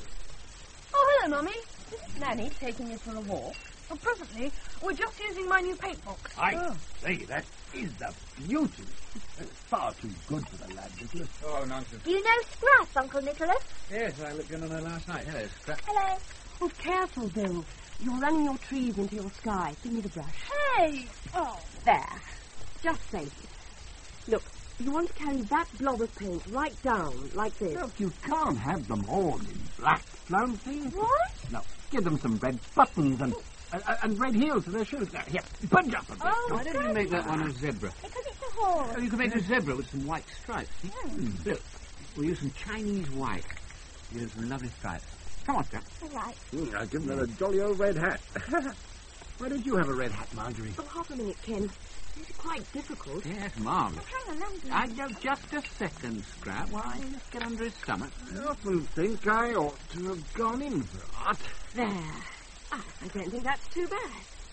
Speaker 9: Oh, hello, Mummy.
Speaker 8: Is Nanny taking you for a walk?
Speaker 9: Well, presently, we're just using my new paint box.
Speaker 6: I oh. say, that is a beauty. It's far too good for the lad, Nicholas.
Speaker 10: Oh, nonsense.
Speaker 5: You know Scrap, Uncle Nicholas?
Speaker 10: Yes, I looked in on her last night. Hello, Scrap.
Speaker 5: Hello.
Speaker 13: Oh, careful, Bill. You're running your trees into your sky. Give me the brush.
Speaker 9: Hey! Oh.
Speaker 13: There. Just save it. Look, you want to carry that blob of paint right down, like this.
Speaker 6: Look, you can't have them all in black, Flouncy.
Speaker 9: What?
Speaker 6: No, give them some red buttons and uh, and red heels for their shoes. Now, here, bunch up a bit.
Speaker 10: Oh, why didn't you make that one a zebra?
Speaker 5: Because it's a horse.
Speaker 10: Oh, you could make a zebra with some white stripes.
Speaker 5: Mm.
Speaker 10: Look, we'll use some Chinese white. Use some lovely stripes. Come on, Scrap.
Speaker 5: All right.
Speaker 6: Mm, I'll give them a jolly old red hat. Why don't you have a red hat, Marjorie?
Speaker 13: Oh, half a minute, Ken. This is quite difficult.
Speaker 10: Yes, Mom.
Speaker 5: Oh, hang on,
Speaker 10: I know, just a second, Scrap. Why, just get under his stomach.
Speaker 6: I often think I ought to have gone in for art.
Speaker 13: There. Ah, I don't think that's too bad.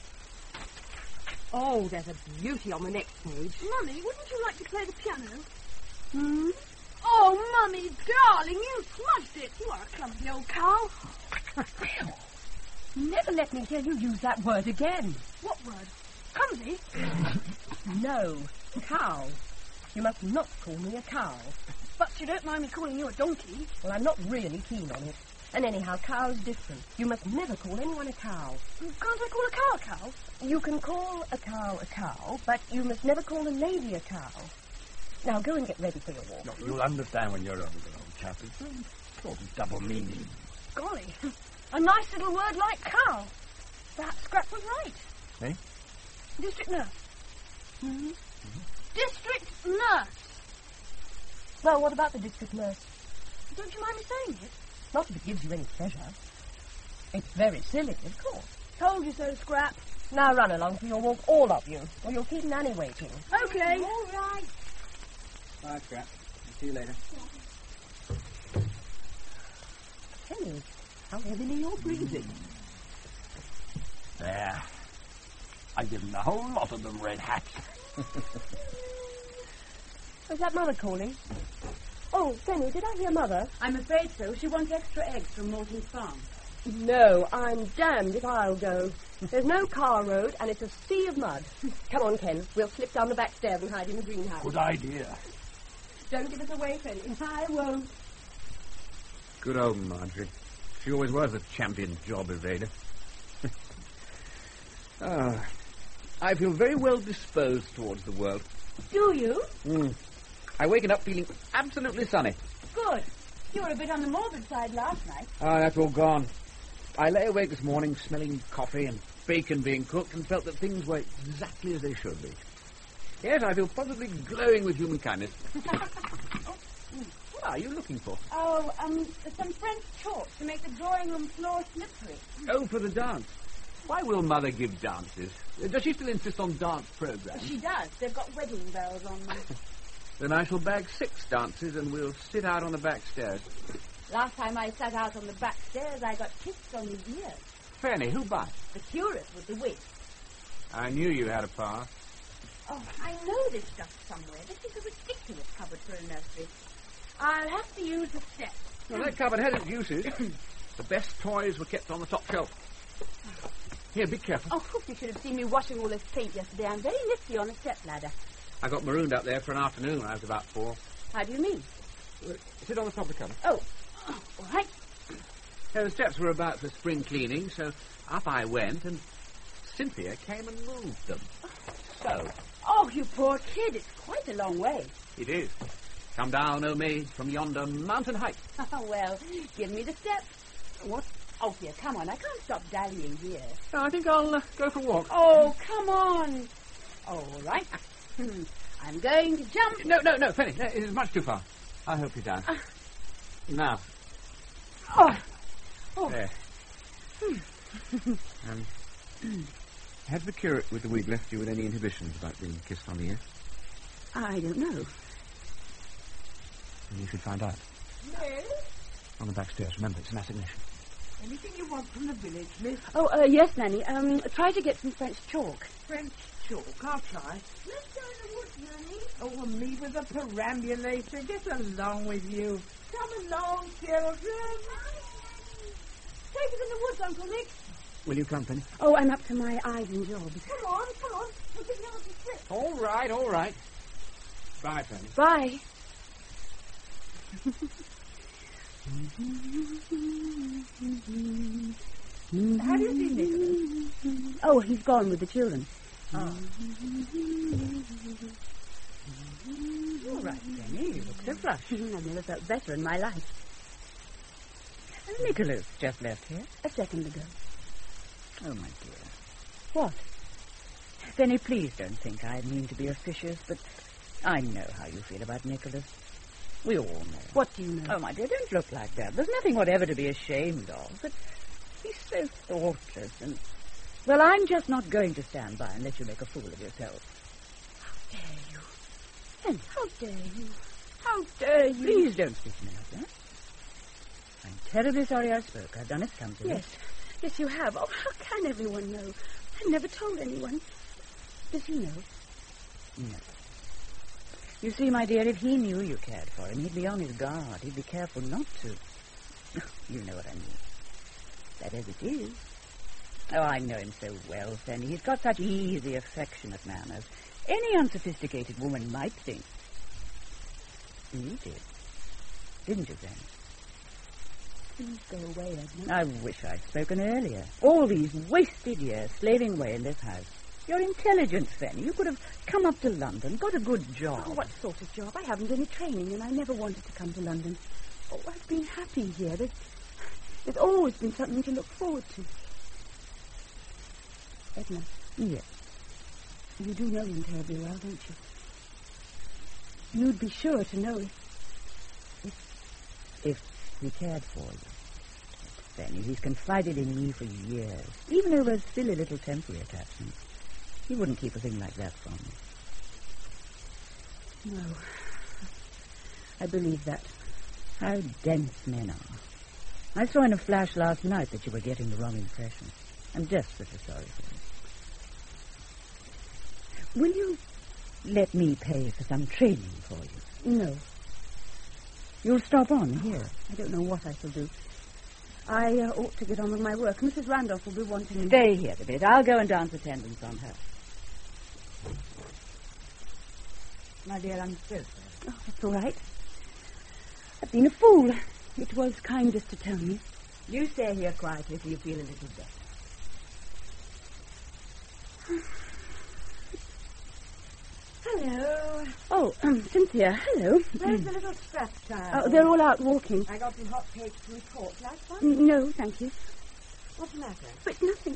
Speaker 13: Oh, there's a beauty on the next page.
Speaker 9: Mummy, wouldn't you like to play the piano?
Speaker 13: Hmm?
Speaker 9: Oh, Mummy, darling, you smudged it. You are a clumsy old cow.
Speaker 13: Bill, never let me hear you use that word again.
Speaker 9: What word? Clumsy?
Speaker 13: No, cow. You must not call me a cow.
Speaker 9: But you don't mind me calling you a donkey?
Speaker 13: Well, I'm not really keen on it. And anyhow, cow's different. You must never call anyone a cow.
Speaker 9: Can't I call a cow a cow?
Speaker 13: You can call a cow a cow, but you must never call a lady a cow. Now, go and get ready for your walk.
Speaker 6: No, you'll understand when you're older, old chap. It's some sort of double meaning.
Speaker 9: Golly, a nice little word like cow. Perhaps Scrap was right.
Speaker 6: Eh?
Speaker 9: District nurse.
Speaker 13: Mm-hmm.
Speaker 9: Mm-hmm. District nurse.
Speaker 13: Well, what about the district nurse?
Speaker 9: Don't you mind me saying it?
Speaker 13: Not if it gives you any pleasure. It's very silly, of course.
Speaker 9: Told you so, Scrap.
Speaker 13: Now run along for your walk, all of you, or you'll keep Nanny waiting.
Speaker 9: Okay.
Speaker 5: All right.
Speaker 10: Bye, Scrap. See you later.
Speaker 13: Penny, how heavily you're breathing.
Speaker 10: There. I give them the whole lot of them red hats.
Speaker 13: Is that Mother calling? Oh, Fanny, did I hear Mother?
Speaker 8: I'm afraid so. She wants extra eggs from Morton's farm.
Speaker 13: No, I'm damned if I'll go. There's no car road, and it's a sea of mud. Come on, Ken. We'll slip down the back stairs and hide in the greenhouse.
Speaker 10: Good idea.
Speaker 13: Don't give us away, Fanny. I won't.
Speaker 10: Good old Marjorie. She always was a champion job evader. Ah, I feel very well disposed towards the world.
Speaker 8: Do you?
Speaker 10: Mm. I wakened up feeling absolutely sunny.
Speaker 8: Good. You were a bit on the morbid side last night.
Speaker 10: Ah, that's all gone. I lay awake this morning smelling coffee and bacon being cooked and felt that things were exactly as they should be. Yes, I feel positively glowing with human kindness. What are you looking for?
Speaker 8: Oh, um, some French chalk to make the drawing room floor slippery.
Speaker 10: Oh, for the dance. Why will Mother give dances? Does she still insist on dance programs?
Speaker 8: She does. They've got wedding bells on them.
Speaker 10: Then I shall bag six dances and we'll sit out on the back stairs.
Speaker 8: Last time I sat out on the back stairs, I got kissed on the ear.
Speaker 10: Fanny, who by?
Speaker 8: The curate with the wig.
Speaker 10: I knew you had a power.
Speaker 8: Oh, I know this stuff somewhere. This is a ridiculous cupboard for a nursery. I'll have to use the steps.
Speaker 10: Well, that cupboard has its uses. The best toys were kept on the top shelf. Here, be careful.
Speaker 8: Oh, you should have seen me washing all this paint yesterday. I'm very nifty on a step ladder.
Speaker 10: I got marooned up there for an afternoon when I was about four.
Speaker 8: How do you mean?
Speaker 10: Uh, sit on the top of the cupboard.
Speaker 8: Oh, oh all right.
Speaker 10: Uh, the steps were about for spring cleaning, so up I went, and Cynthia came and moved them. So.
Speaker 8: Oh, you poor kid. It's quite a long way.
Speaker 10: It is. Come down, O maid, from yonder mountain height.
Speaker 8: Oh, well, give me the steps.
Speaker 10: What?
Speaker 8: Oh, here, come on. I can't stop dallying here.
Speaker 10: No, I think I'll uh, go for a walk.
Speaker 8: Oh, come on. All right. I'm going to jump.
Speaker 10: No, no, no, Fanny. No, it is much too far. I'll help you down. Uh, now.
Speaker 8: Oh. oh.
Speaker 10: There. um, has the curate with the wig left you with any inhibitions about being kissed on the ear?
Speaker 8: I don't know.
Speaker 10: You should find out.
Speaker 12: Yes?
Speaker 10: On the back stairs. Remember, it's an assignation.
Speaker 12: Anything you want from the village, miss?
Speaker 8: Oh, uh, yes, Nanny. Um, try to get some French chalk.
Speaker 12: French chalk? I'll try.
Speaker 7: Let's go in the woods, Nanny.
Speaker 12: Oh, me with a perambulator. Get along with you. Come along, children.
Speaker 7: Take us in the woods, Uncle Nick.
Speaker 10: Will you come, Penny?
Speaker 8: Oh, I'm up to my eyes in jobs.
Speaker 7: Come on, come on. We'll give you out the trip.
Speaker 10: All right, all right. Bye, Penny.
Speaker 8: Bye.
Speaker 12: How do you see Nicholas?
Speaker 8: Oh, he's gone with the children.
Speaker 12: Oh. All right, Penny. You look so flushed.
Speaker 8: I've never felt better in my life.
Speaker 12: Has Nicholas just left here?
Speaker 8: A second ago.
Speaker 12: Oh, my dear.
Speaker 8: What?
Speaker 12: Penny, please don't think I mean to be officious, but I know how you feel about Nicholas. We all know.
Speaker 8: What do you know?
Speaker 12: Oh, my dear, don't look like that. There's nothing whatever to be ashamed of, but he's so thoughtless and... Well, I'm just not going to stand by and let you make a fool of yourself.
Speaker 8: How dare you? And how dare you? How dare you?
Speaker 12: Please don't speak to me like that. I'm terribly sorry I spoke. I've done it clumsily.
Speaker 8: Yes. Yes, you have. Oh, how can everyone know? I never told anyone. Does he know?
Speaker 12: No. You see, my dear, if he knew you cared for him, he'd be on his guard. He'd be careful not to. You know what I mean. That as it is. Oh, I know him so well, Fanny. He's got such easy, affectionate manners. Any unsophisticated woman might think. You did. Didn't you, Fanny?
Speaker 8: Please go away, Edmund.
Speaker 12: I wish I'd spoken earlier. All these wasted years slaving away in this house. You're intelligent, Fanny. You could have come up to London, got a good job.
Speaker 8: Oh, what sort of job? I haven't any training, and I never wanted to come to London. Oh, I've been happy here. There's, there's always been something to look forward to. Edna.
Speaker 12: Yes.
Speaker 8: You do know him terribly well, don't you? You'd be sure to know if...
Speaker 12: If, if he cared for you. Fanny, he's confided in me for years, even though there's still a little temporary attachment. He wouldn't keep a thing like that from me.
Speaker 8: No. I believe that.
Speaker 12: How dense men are. I saw in a flash last night that you were getting the wrong impression. I'm just such a sorry for you. Will you let me pay for some training for you?
Speaker 13: No.
Speaker 12: You'll stop on here. I don't know what I shall do.
Speaker 13: I uh, ought to get on with my work. Missus Randolph will be wanting me.
Speaker 12: Stay here a bit. I'll go and dance attendance on her. My dear, I'm so sorry.
Speaker 13: Oh, that's all right. I've been a fool. It was kindest to tell me.
Speaker 12: You stay here quietly till you feel a little better.
Speaker 13: Hello. Oh, um, Cynthia, hello.
Speaker 4: Where's the little scrap child?
Speaker 13: Oh, they're all out walking.
Speaker 4: I got some hot cakes to report. Last one?
Speaker 13: N- No, thank you.
Speaker 4: What's the matter?
Speaker 13: But nothing.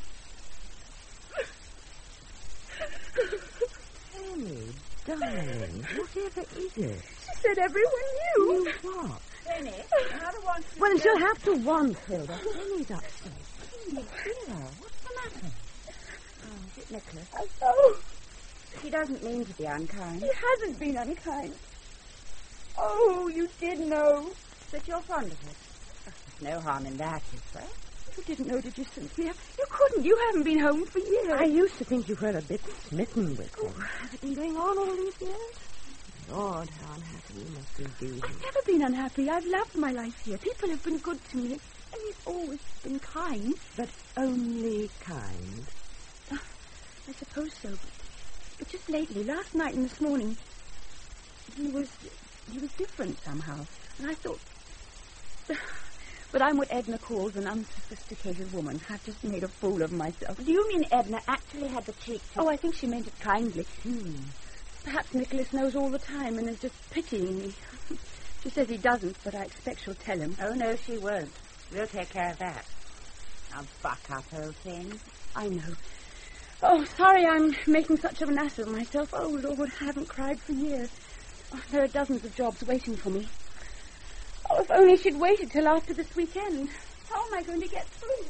Speaker 12: Penny, darling, whatever is it?
Speaker 13: She said everyone knew.
Speaker 12: Knew what?
Speaker 4: Penny, another one.
Speaker 13: Well, she'll have to want Hilda.
Speaker 12: Penny's upset. Penny, dear, what's the matter?
Speaker 13: Oh, is it Nicholas?
Speaker 12: Oh, she doesn't mean to be unkind.
Speaker 13: He hasn't been unkind. Oh, you did know.
Speaker 12: But you're fond of her. Oh, there's no harm in that, is there?
Speaker 13: You didn't know, did you, Cynthia? You couldn't. You haven't been home for years.
Speaker 12: I used to think you were a bit smitten with her.
Speaker 13: Oh, has it been going on all these years?
Speaker 12: Lord, how unhappy you must have been.
Speaker 13: I've never been unhappy. I've loved my life here. People have been good to me, and he's always been kind.
Speaker 12: But only kind.
Speaker 13: Uh, I suppose so. But, but just lately, last night and this morning, he was he was different somehow. And I thought... But I'm what Edna calls an unsophisticated woman. I've just made a fool of myself.
Speaker 12: Do you mean Edna actually had the cheek to...
Speaker 13: Oh, I think she meant it kindly.
Speaker 12: Hmm.
Speaker 13: Perhaps Nicholas knows all the time and is just pitying me. She says he doesn't, but I expect she'll tell him.
Speaker 12: Oh, no, she won't. We'll take care of that. Now, buck up, old thing.
Speaker 13: I know. Oh, sorry I'm making such an ass of myself. Oh, Lord, I haven't cried for years. Oh, there are dozens of jobs waiting for me. Oh, if only she'd waited till after this weekend. How am I going to get through?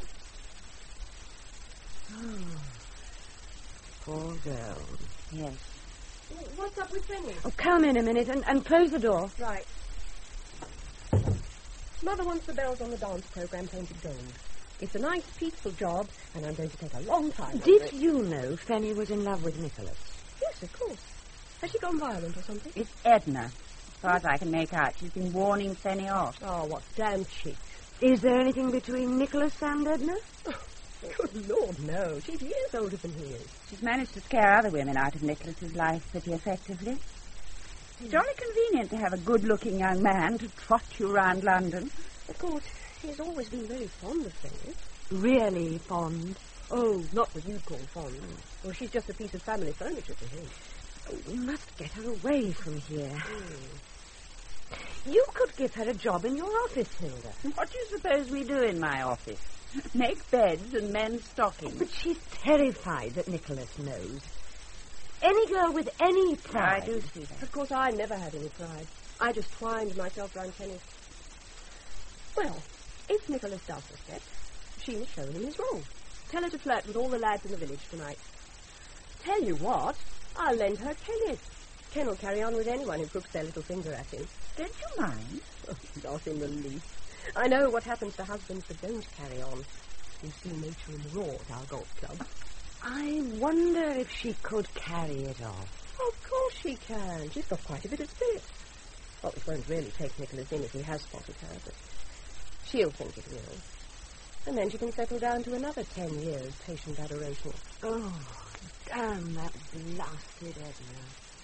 Speaker 12: Oh, poor girl. Yes.
Speaker 13: What's up with Penny?
Speaker 4: Oh, come in a minute and, and close the door.
Speaker 13: Right.
Speaker 4: Mother wants the bells on the dance program painted gold. It's a nice, peaceful job, and I'm going to take a long time.
Speaker 12: Did you know Fanny was in love with Nicholas?
Speaker 4: Yes, of course. Has she gone violent or something?
Speaker 12: It's Edna. As far as I can make out, she's been warning Fanny off.
Speaker 4: Oh, what damn cheek.
Speaker 12: Is there anything between Nicholas and Edna?
Speaker 4: Oh, good Lord, no. She's years older than he is.
Speaker 12: She's managed to scare other women out of Nicholas's life pretty effectively. It's jolly convenient to have a good-looking young man to trot you round London.
Speaker 4: Of course, he's always been very fond of Fanny.
Speaker 12: Really fond?
Speaker 4: Oh, not what you'd call fond. Well, she's just a piece of family furniture to him.
Speaker 12: Oh, we must get her away from here.
Speaker 4: Mm.
Speaker 12: You could give her a job in your office, Hilda. What do you suppose we do in my office? Make beds and mend stockings.
Speaker 4: But she's terrified that Nicholas knows. Any girl with any pride...
Speaker 12: I do see that.
Speaker 4: Of course, I never had any pride. I just twined myself round Penny. Well, if Nicholas does suspect, she must show him his wrong. Tell her to flirt with all the lads in the village tonight. Tell you what, I'll lend her Kenny. Ken will carry on with anyone who crooks their little finger at him.
Speaker 12: Don't you mind?
Speaker 4: Oh, not in the least. I know what happens to husbands that don't carry on. You see nature in the raw at our golf club.
Speaker 12: I wonder if she could carry it off.
Speaker 4: Of course she can. She's got quite a bit of spirit. Well, it won't really take Nicholas in if he has spotted her, but she'll think it will. And then she can settle down to another ten years patient adoration.
Speaker 12: Oh, damn that blasted Edna.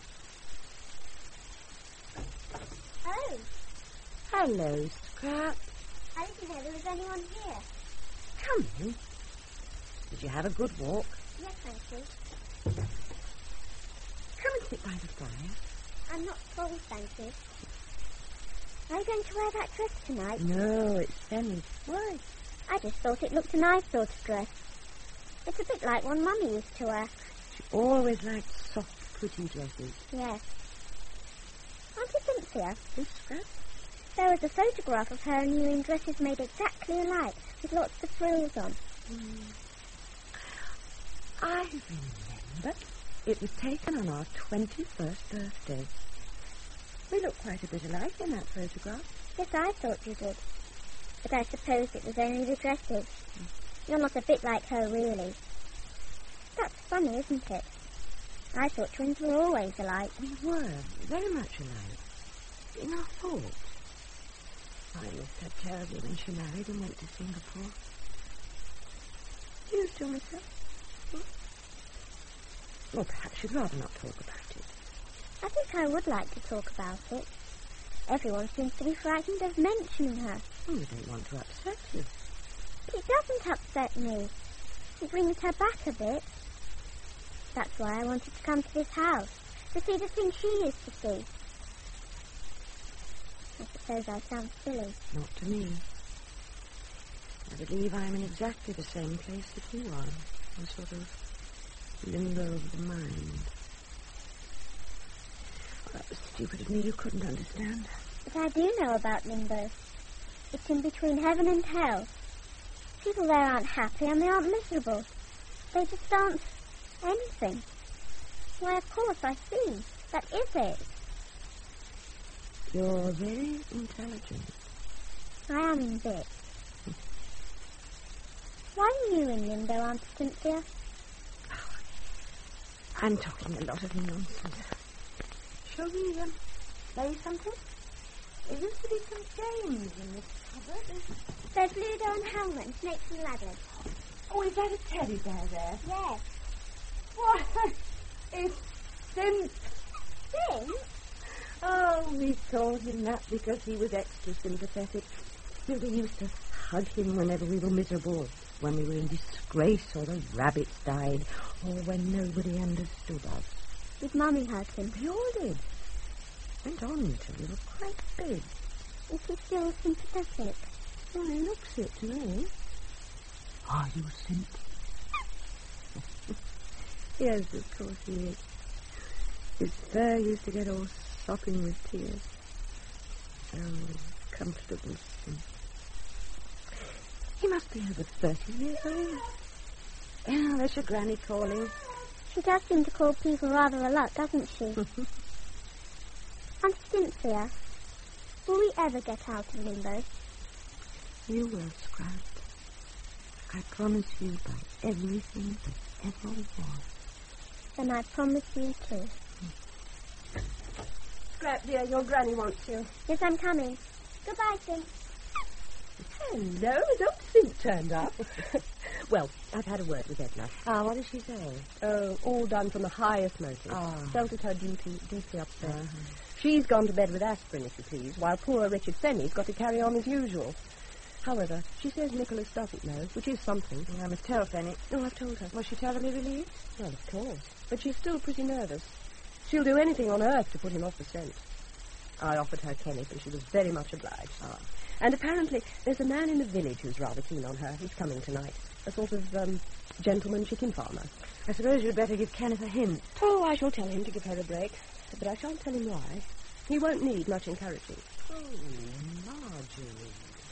Speaker 5: Oh,
Speaker 12: Hello, Scrap.
Speaker 5: I didn't know there was anyone here.
Speaker 12: Come in. Did you have a good walk?
Speaker 5: Yes, thank you.
Speaker 12: Come and sit by the fire.
Speaker 5: I'm not cold, thank you. Are you going to wear that dress tonight?
Speaker 12: No, it's Fanny's.
Speaker 5: Why? I just thought it looked a nice sort of dress. It's a bit like one Mummy used to wear.
Speaker 12: She always liked soft, pretty dresses.
Speaker 5: Yes. Auntie Cynthia,
Speaker 12: This Scrap?
Speaker 5: there was a photograph of her and you in dresses made exactly alike, with lots of frills on.
Speaker 12: Mm. I remember. It was taken on our twenty-first birthday. We look quite a bit alike in that photograph.
Speaker 5: Yes, I thought you did. But I suppose it was only the dresses. You're not a bit like her, really. That's funny, isn't it? I thought twins were always alike.
Speaker 4: We were very much alike. In our thoughts. I missed her terribly when she married and went to Singapore. Do you still miss her? Hmm? Or perhaps you'd rather not talk about it.
Speaker 5: I think I would like to talk about it. Everyone seems to be frightened of mentioning her.
Speaker 4: Oh, we don't want to upset you.
Speaker 5: It doesn't upset me. It brings her back a bit. That's why I wanted to come to this house, to see the things she used to see. I suppose I sound silly.
Speaker 4: Not to me. I believe I'm in exactly the same place that you are. A sort of limbo of the mind. Oh, that was stupid of me. You couldn't understand.
Speaker 5: But I do know about limbo. It's in between heaven and hell. People there aren't happy and they aren't miserable. They just aren't anything. Why, of course, I see. That is it.
Speaker 4: You're very intelligent.
Speaker 5: I am in bits. Why are you in limbo, Aunt Cynthia?
Speaker 4: Oh, I'm talking a lot of nonsense. Shall we um, play something? There used to be some games in this cupboard.
Speaker 5: There's Ludo and Helmet and Snakes and Ladders.
Speaker 9: Oh, is that a teddy bear there?
Speaker 5: Yes.
Speaker 9: Why, it's Sim.
Speaker 5: Sim?
Speaker 4: Oh, we called him that because he was extra sympathetic. We used to hug him whenever we were miserable, when we were in disgrace, or the rabbits died, or when nobody understood us.
Speaker 5: Did Mummy hug him?
Speaker 4: We all did. Went on until we were quite big.
Speaker 5: Is he still sympathetic?
Speaker 4: Well, he looks it to me. Are you Cynthia? Yes, of course he is. His fur used to get all sopping with tears. Oh, comfortable Cynthia. He must be over thirty years old. Oh, there's your granny calling.
Speaker 5: She does seem to call people rather a lot, doesn't she? Aunt Cynthia, will we ever get out of limbo?
Speaker 4: You will, Scrap. I promise you by everything that ever was.
Speaker 5: Then I promise you too.
Speaker 4: Scrap, dear, your granny wants you.
Speaker 5: Yes, I'm coming. Goodbye, Sim.
Speaker 4: Hello, has old Sim turned up? Well, I've had a word with Edna. Ah, what does she say? Oh, all done from the highest motive. Ah. Felt it her duty, deeply upset. Uh-huh. She's gone to bed with aspirin, if you please, while poor Richard Fenny's got to carry on as usual. However, she says Nicholas doesn't know, which is something. I must tell Fenny. Oh, I've told her. Was she terribly relieved? Well, of course. But she's still pretty nervous. She'll do anything on earth to put him off the scent. I offered her Kenneth, and she was very much obliged. Ah. And apparently there's a man in the village who's rather keen on her. He's coming tonight. A sort of um, gentleman chicken farmer. I suppose you'd better give Kenneth a hint. Oh, I shall tell him to give her a break. But I shan't tell him why. He won't need much encouraging. Oh, Marjorie.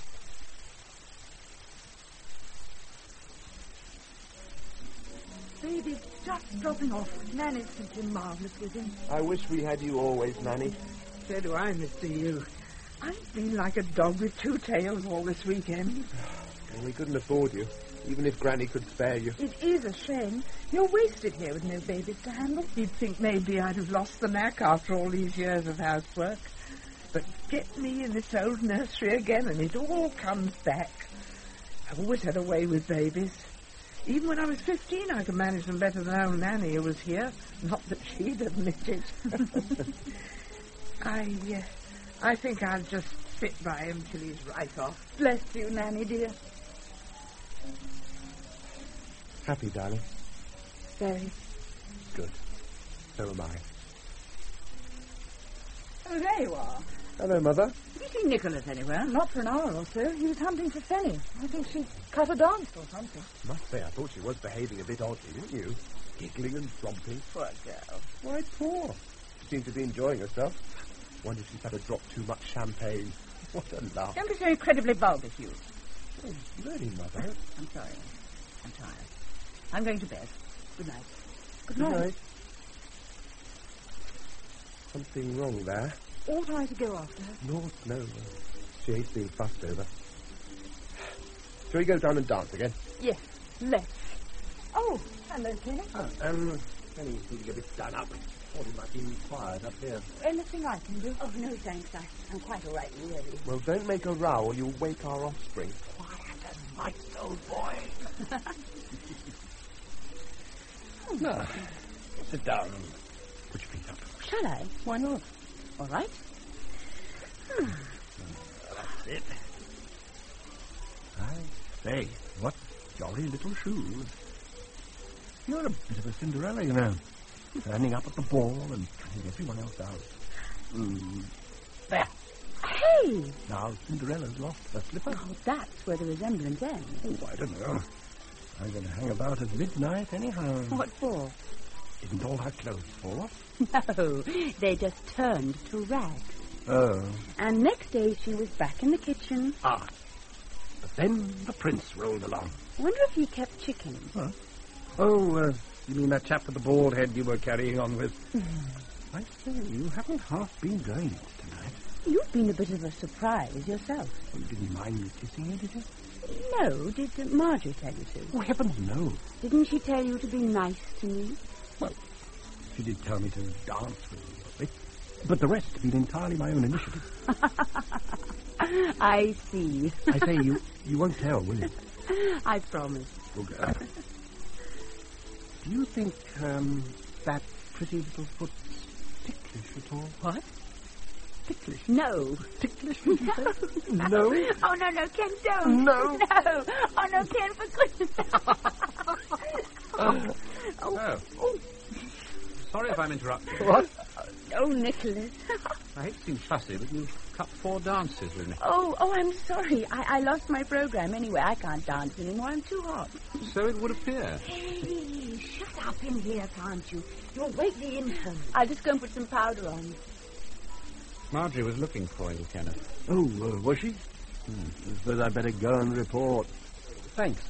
Speaker 12: Baby's just dropping off. Nanny's simply marvellous with him.
Speaker 11: I wish we had you always, Nanny.
Speaker 14: So do I, Mister You. I've been like a dog with two tails all this weekend.
Speaker 11: And we couldn't afford you, even if Granny could spare you.
Speaker 14: It is a shame. You're wasted here with no babies to handle. You'd think maybe I'd have lost the knack after all these years of housework. But get me in this old nursery again and it all comes back. I've always had a way with babies. Even when I was fifteen, I could manage them better than old Nanny who was here. Not that she'd admit it. I, uh, I think I'll just sit by him till he's right off. Bless you, Nanny, dear.
Speaker 11: Happy, darling?
Speaker 4: Very.
Speaker 11: Good. So am I.
Speaker 12: Oh, there you are.
Speaker 11: Hello, Mother.
Speaker 12: Have you seen Nicholas anywhere? Not for an hour or so. He was hunting for Fenny. I think she cut a dance or something.
Speaker 11: Must say, I thought she was behaving a bit oddly, didn't you? Giggling and romping.
Speaker 12: Poor girl.
Speaker 11: Why poor? She seemed to be enjoying herself. Wonder if she's had a drop too much champagne. What a laugh.
Speaker 12: Don't be so incredibly vulgar, Hugh.
Speaker 11: Oh, really, Mother?
Speaker 12: I'm sorry. I'm tired. I'm going to bed. Good night. Good
Speaker 11: Good
Speaker 12: night.
Speaker 11: night. Something wrong there?
Speaker 12: Ought I to go after her?
Speaker 11: No, no. She hates being fussed over. Shall we go down and dance again?
Speaker 4: Yes, let's. Oh, hello, Kenny.
Speaker 11: Oh, um, Penny, you need to get this done up. Thought it might be quiet up here.
Speaker 9: Anything I can do?
Speaker 12: Oh, no, thanks. I, I'm quite all right, really.
Speaker 11: Well, don't make a row or you'll wake our offspring. Quiet as mice, old boy. No, sit down and put your feet up.
Speaker 12: Shall I?
Speaker 11: Why not?
Speaker 12: All right.
Speaker 11: Hmm. That's it. I say, what jolly little shoes. You're a bit of a Cinderella, you know. Standing up at the ball and cutting everyone else out. Mm. There.
Speaker 12: Hey!
Speaker 11: Now Cinderella's lost her slipper.
Speaker 12: Oh, that's where the resemblance ends.
Speaker 11: Oh, I don't know. I'm going to hang about at midnight anyhow.
Speaker 12: What for?
Speaker 11: Didn't all her clothes fall off?
Speaker 12: No, they just turned to rags.
Speaker 11: Oh.
Speaker 12: And next day she was back in the kitchen.
Speaker 11: Ah. But then the prince rolled along.
Speaker 12: I wonder if he kept chickens.
Speaker 11: Huh? Oh, uh, you mean that chap with the bald head you were carrying on with? I say, you haven't half been going it tonight.
Speaker 12: You've been a bit of a surprise yourself.
Speaker 11: Oh, you didn't mind me kissing you, did you?
Speaker 12: No, did uh, Marjorie tell you to?
Speaker 11: Oh, heavens, no.
Speaker 12: Didn't she tell you to be nice to me?
Speaker 11: Well, she did tell me to dance with you, but the rest have been entirely my own initiative.
Speaker 12: I see.
Speaker 11: I say, you, you won't tell, will you?
Speaker 12: I promise.
Speaker 11: Good girl. Do you think um, that pretty little foot's ticklish at all?
Speaker 12: What?
Speaker 11: Ticklish?
Speaker 12: No.
Speaker 11: Ticklish, did you say? No?
Speaker 12: Oh, no, no, Ken, don't.
Speaker 11: No.
Speaker 12: No. Oh, no, Ken, for goodness sake.
Speaker 10: Oh. Oh. oh. Sorry if I'm interrupting.
Speaker 11: What?
Speaker 12: Oh, Nicholas.
Speaker 10: I hate to seem fussy, but you've cut four dances with me.
Speaker 12: Oh, oh, I'm sorry. I, I lost my program anyway. I can't dance anymore. I'm too hot.
Speaker 10: So it would appear.
Speaker 12: Hey, shut up in here, can't you? You'll wake the intern. I'll just go and put some powder on.
Speaker 10: Marjorie was looking for you, Kenneth.
Speaker 11: Oh, uh, was she? Hmm. I suppose I'd better go and report. Thanks.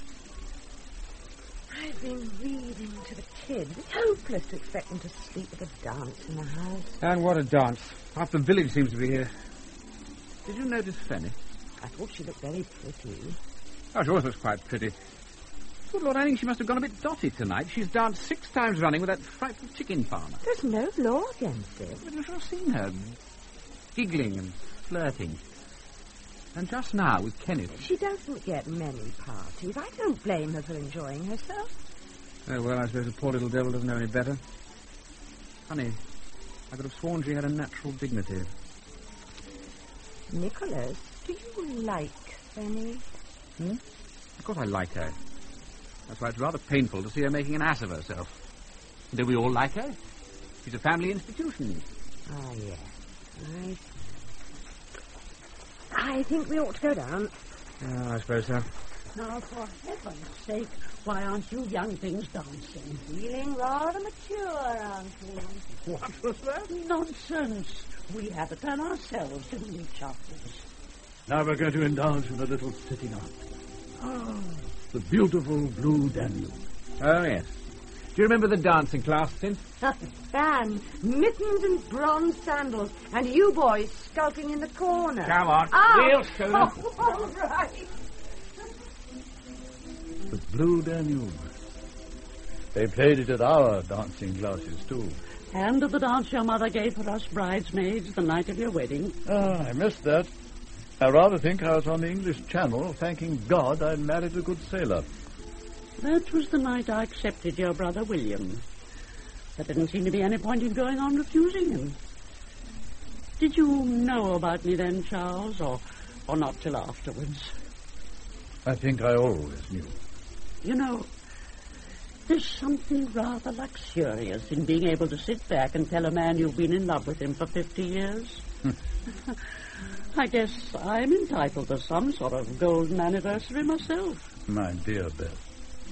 Speaker 4: I've been reading to the kids. It's hopeless to expect them to sleep with a dance in the house.
Speaker 10: And what a dance. Half the village seems to be here. Did you notice Fanny?
Speaker 4: I thought she looked very pretty.
Speaker 10: Oh, she always looks quite pretty. Good Lord, I think she must have gone a bit dotty tonight. She's danced six times running with that frightful chicken farmer.
Speaker 4: There's no law against it.
Speaker 10: But you've seen her giggling and flirting. And just now with Kenneth.
Speaker 4: She doesn't get many parties. I don't blame her for enjoying herself.
Speaker 10: Oh, well, I suppose the poor little devil doesn't know any better. Funny, I could have sworn she had a natural dignity.
Speaker 4: Nicholas, do you like Fanny?
Speaker 10: Hmm? Of course I like her. That's why it's rather painful to see her making an ass of herself. Do we all like her? She's a family institution.
Speaker 4: Ah, yes. I see. I think we ought to go down.
Speaker 10: Oh, I suppose so.
Speaker 8: Now, for heaven's sake, why aren't you young things dancing?
Speaker 4: Feeling rather mature, aren't we?
Speaker 8: What was that? Nonsense. We have it done ourselves, didn't we, Charles?
Speaker 6: Now we're going to indulge in a little sitting up. Ah, the beautiful blue Danube.
Speaker 10: Oh, yes. Do you remember the dancing class, Sim?
Speaker 4: Fan, mittens and bronze sandals, and you boys skulking in the corner.
Speaker 10: Come on,
Speaker 4: oh.
Speaker 10: we'll show them.
Speaker 4: Oh, all right.
Speaker 6: The blue Danube. They played it at our dancing classes, too.
Speaker 8: And the dance your mother gave for us bridesmaids the night of your wedding.
Speaker 6: Ah, I missed that. I rather think I was on the English Channel, thanking God I'd married a good sailor.
Speaker 8: That was the night I accepted your brother William. There didn't seem to be any point in going on refusing him. Did you know about me then, Charles, or, or not till afterwards?
Speaker 6: I think I always knew.
Speaker 8: You know, there's something rather luxurious in being able to sit back and tell a man you've been in love with him for fifty years. I guess I'm entitled to some sort of golden anniversary myself.
Speaker 6: My dear Beth.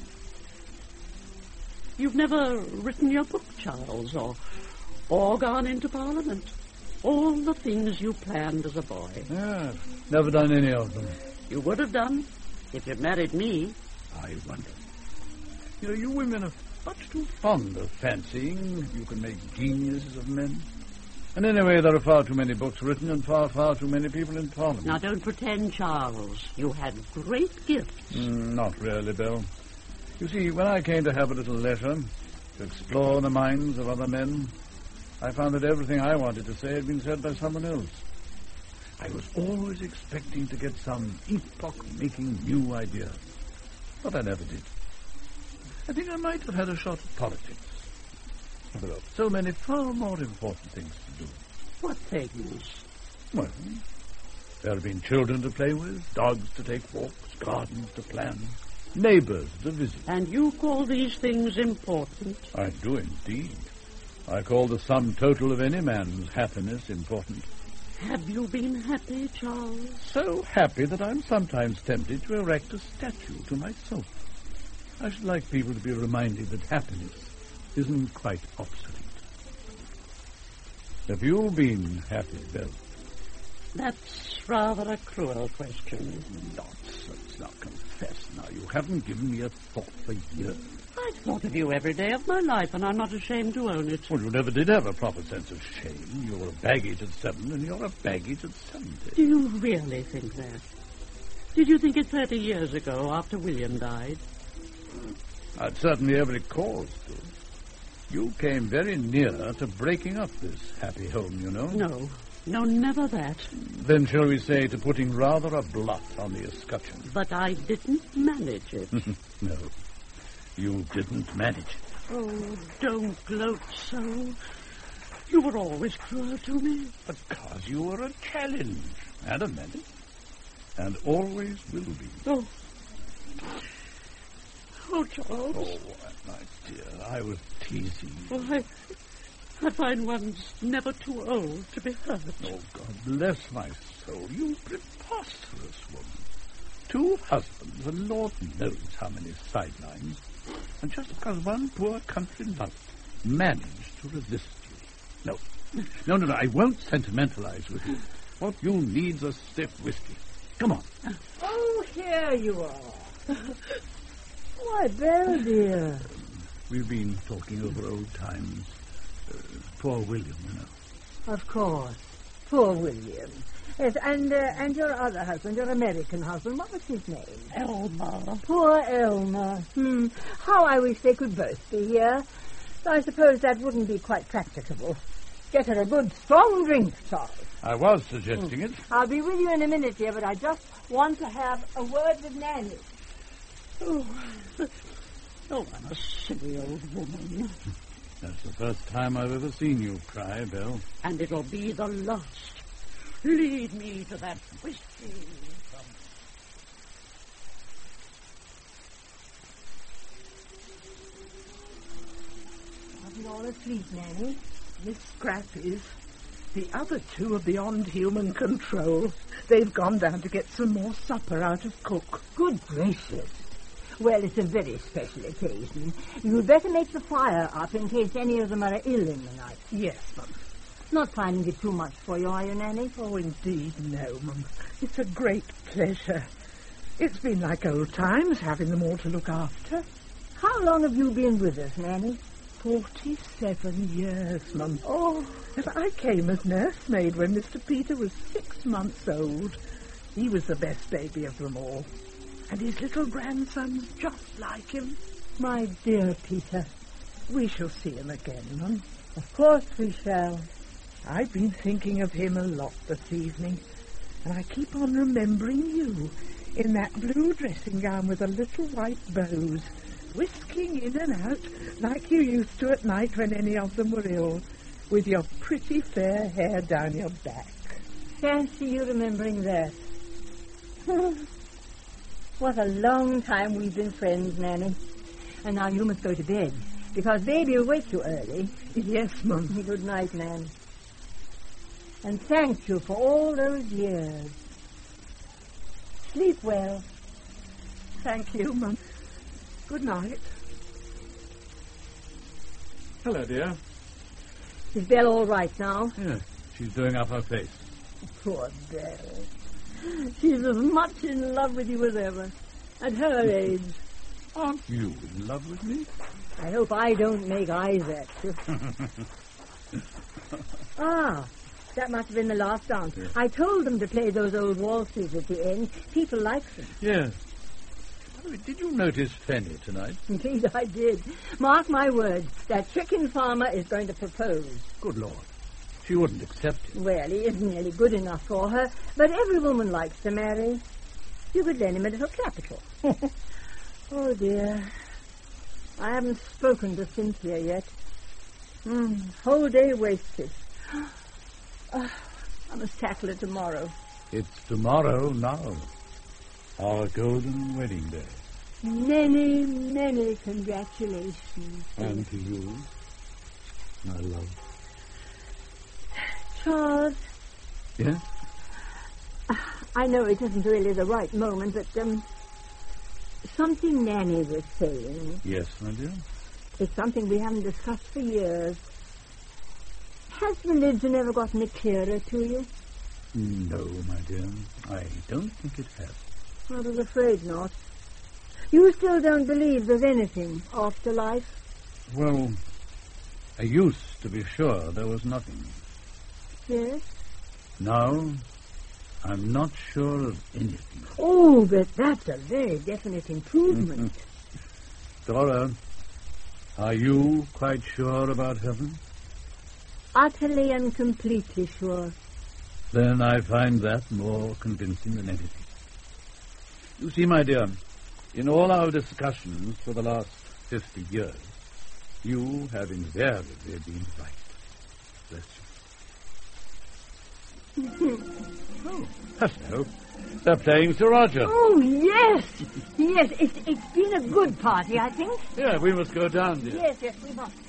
Speaker 8: You've never written your book, Charles, or, or gone into Parliament. All the things you planned as a boy.
Speaker 6: Yeah, never done any of them.
Speaker 8: You would have done if you'd married me.
Speaker 6: I wonder. You know, you women are much too fond of fancying you can make geniuses of men. And anyway, there are far too many books written and far, far too many people in Parliament.
Speaker 8: Now, don't pretend, Charles. You had great gifts.
Speaker 6: Mm, not really, Bill. You see, when I came to have a little leisure, to explore the minds of other men, I found that everything I wanted to say had been said by someone else. I was always expecting to get some epoch-making new idea, but I never did. I think I might have had a shot at politics. There are so many far more important things to do.
Speaker 8: What things?
Speaker 6: Well, there have been children to play with, dogs to take walks, gardens to plan, neighbors to visit.
Speaker 8: And you call these things important?
Speaker 6: I do indeed. I call the sum total of any man's happiness important.
Speaker 8: Have you been happy, Charles?
Speaker 6: So happy that I'm sometimes tempted to erect a statue to myself. I should like people to be reminded that happiness isn't quite obsolete. Have you been happy, Bill?
Speaker 8: That's rather a cruel question.
Speaker 6: Nonsense. Now confess. Now, you haven't given me a thought for years.
Speaker 8: I've thought of you every day of my life, and I'm not ashamed to own it.
Speaker 6: Well, you never did have a proper sense of shame. You were a baggage at seven, and you're a baggage at seventy.
Speaker 8: Do you really think that? Did you think it thirty years ago, after William died?
Speaker 6: I'd certainly every cause to. You came very near to breaking up this happy home, you know.
Speaker 8: No, no, never that.
Speaker 6: Then shall we say to putting rather a blot on the escutcheon.
Speaker 8: But I didn't manage it.
Speaker 6: No, you didn't manage it.
Speaker 8: Oh, don't gloat so. You were always cruel to me.
Speaker 6: Because you were a challenge, and a menace, and always will be.
Speaker 8: Oh. Oh, Charles.
Speaker 6: Oh, my dear, I was teasing you.
Speaker 8: Oh, I, I find one's never too old to be hurt.
Speaker 6: Oh, God bless my soul. You preposterous woman. Two husbands, and Lord knows how many sidelines. And just because one poor country lover managed to resist you. No, no, no, no, I won't sentimentalize with you. What you need's a stiff whiskey. Come on.
Speaker 3: Oh, here you are. Why, Belle, dear.
Speaker 6: We've been talking over old times. Uh, poor William, you know.
Speaker 3: Of course. Poor William. Yes, and uh, and your other husband, your American husband, what was his name?
Speaker 8: Elmer.
Speaker 3: Poor Elmer. Hmm. How I wish they could both be here. I suppose that wouldn't be quite practicable. Get her a good strong drink, Charles.
Speaker 6: I was suggesting it.
Speaker 3: I'll be with you in a minute, dear, but I just want to have a word with Nanny.
Speaker 8: Oh, oh, I'm a silly old woman.
Speaker 6: That's the first time I've ever seen you cry, Belle.
Speaker 8: And it'll be the last. Lead me to that whiskey.
Speaker 3: Are we all asleep, Nanny?
Speaker 14: Miss Scrap is. The other two are beyond human control. They've gone down to get some more supper out of cook.
Speaker 3: Good gracious. Well, it's a very special occasion. You'd better make the fire up in case any of them are ill in the night.
Speaker 14: Yes, Mum.
Speaker 3: Not finding it too much for you, are you, Nanny?
Speaker 14: Oh, indeed, no, Mum. It's a great pleasure. It's been like old times, having them all to look after.
Speaker 3: How long have you been with us, Nanny?
Speaker 14: Forty-seven years, Mum.
Speaker 3: Oh.
Speaker 14: And I came as nursemaid when Mister Peter was six months old. He was the best baby of them all. And his little grandson's just like him.
Speaker 3: My dear Peter.
Speaker 14: We shall see him again, Mum.
Speaker 3: Of course we shall.
Speaker 14: I've been thinking of him a lot this evening, and I keep on remembering you in that blue dressing gown with the little white bows, whisking in and out like you used to at night when any of them were ill, with your pretty fair hair down your back.
Speaker 3: Fancy you remembering that. What a long time we've been friends, Nanny. And now you must go to bed, because Baby will wake you early.
Speaker 14: Yes, Mum.
Speaker 3: Good night, Nan. And thank you for all those years. Sleep well.
Speaker 14: Thank you, Mum. Good night.
Speaker 6: Hello, dear.
Speaker 3: Is Belle all right now?
Speaker 6: Yes, she's doing up her face.
Speaker 3: Poor Belle. She's as much in love with you as ever. At her age.
Speaker 6: Aren't you in love with me?
Speaker 3: I hope I don't make eyes at you. Ah, that must have been the last dance. Yeah. I told them to play those old waltzes at the end. People like them.
Speaker 6: Yes. Did you notice Fanny tonight?
Speaker 3: Indeed, I did. Mark my words, that chicken farmer is going to propose.
Speaker 6: Good Lord. She wouldn't accept it.
Speaker 3: Well, he isn't nearly good enough for her, but every woman likes to marry. You could lend him a little capital. Oh, dear. I haven't spoken to Cynthia yet. Mm, whole day wasted. Uh, I must tackle it tomorrow.
Speaker 6: It's tomorrow now. Our golden wedding day.
Speaker 3: Many, many congratulations.
Speaker 6: And to you, my love.
Speaker 3: Charles.
Speaker 6: Yes?
Speaker 3: I know it isn't really the right moment, but um, something Nanny was saying.
Speaker 6: Yes, my dear?
Speaker 3: It's something we haven't discussed for years. Has religion ever gotten it clearer to you?
Speaker 6: No, my dear. I don't think it has.
Speaker 3: I was afraid not. You still don't believe there's anything after life?
Speaker 6: Well, I used to be sure there was nothing.
Speaker 3: Yes?
Speaker 6: Now, I'm not sure of anything.
Speaker 3: Oh, but that's a very definite improvement.
Speaker 6: Dora, are you quite sure about heaven?
Speaker 3: Utterly and completely sure.
Speaker 6: Then I find that more convincing than anything. You see, my dear, in all our discussions for the last fifty years, you have invariably been right. Bless you. Oh, hello. They're playing Sir Roger.
Speaker 3: Oh, yes. Yes, it's, it's been a good party, I think.
Speaker 6: Yeah, we must go down, dear.
Speaker 3: Yes, yes, we must.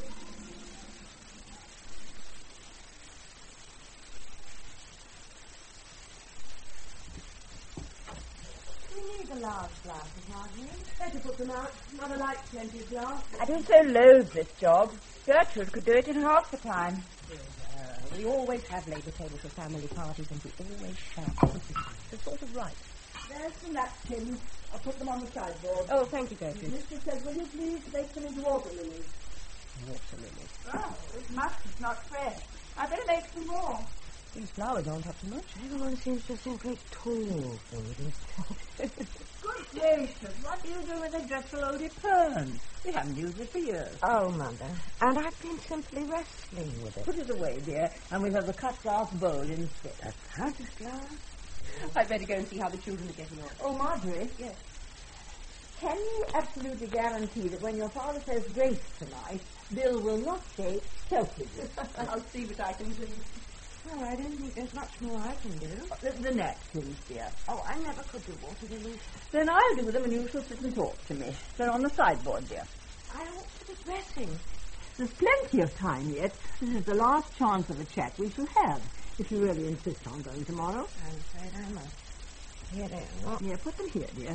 Speaker 4: The large glasses, Marjorie. Better put them out. Mother likes plenty of glass.
Speaker 12: I don't so loathe this job. Gertrude could do it in half the time.
Speaker 4: Uh, we always have labour tables for family parties, and we always shall. It's sort of right.
Speaker 3: There's some napkins. I'll put them on the sideboard.
Speaker 4: Oh, thank you, Gertrude.
Speaker 3: Mister says, will you please make them into water lilies?
Speaker 4: Water lilies.
Speaker 7: Oh, this mustard's not fresh. I better make some more.
Speaker 4: These flowers aren't up to much. Everyone seems to think very tall for it.
Speaker 3: Good gracious, what do you do with a dreadful old fern? We haven't used it for years.
Speaker 4: Oh, Mother. And I've been simply wrestling with it.
Speaker 3: Put it away, dear, and we'll have the cut glass bowl instead.
Speaker 4: A cut glass? I'd better go and see how the children are getting on.
Speaker 3: Oh, Marjorie.
Speaker 4: Yes.
Speaker 3: Can you absolutely guarantee that when your father says grace tonight, Bill will not say selfish?
Speaker 4: I'll see what I can do. Oh, I don't think there's much more I can do.
Speaker 3: The, the napkins, dear.
Speaker 4: Oh, I never could do water lilies.
Speaker 3: Then I'll do them and you shall sit and talk to me. They're on the sideboard, dear.
Speaker 4: I ought to be dressing.
Speaker 3: There's plenty of time yet. This is the last chance of a chat we shall have, if you really insist on going tomorrow.
Speaker 4: I'm afraid I must. Here they are.
Speaker 3: Yeah, put them here, dear.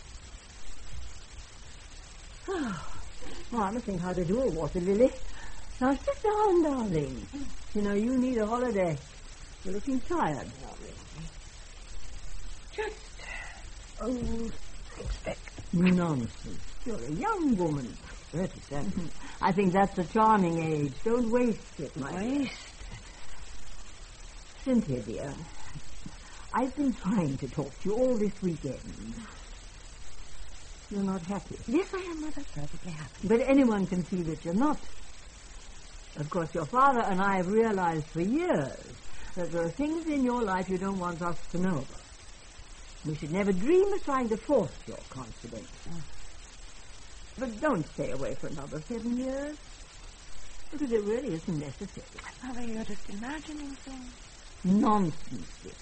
Speaker 3: Oh, I must think how to do a water lily. Now sit down, darling. You know, you need a holiday. You're looking tired.
Speaker 4: Not really. Just old, I expect.
Speaker 3: Nonsense. You're a young woman. thirty-seven. I think that's a charming age. Don't waste it, my
Speaker 4: Waste
Speaker 3: dear. Cynthia, dear, I've been trying to talk to you all this weekend. You're not happy.
Speaker 4: Yes, I am, Mother. Perfectly happy.
Speaker 3: But anyone can see that you're not. Of course, your father and I have realized for years that there are things in your life you don't want us to know about. We should never dream of trying to force your confidence. But don't stay away for another seven years, because it really isn't necessary.
Speaker 4: Mother, you're just imagining things.
Speaker 3: Nonsense, dear.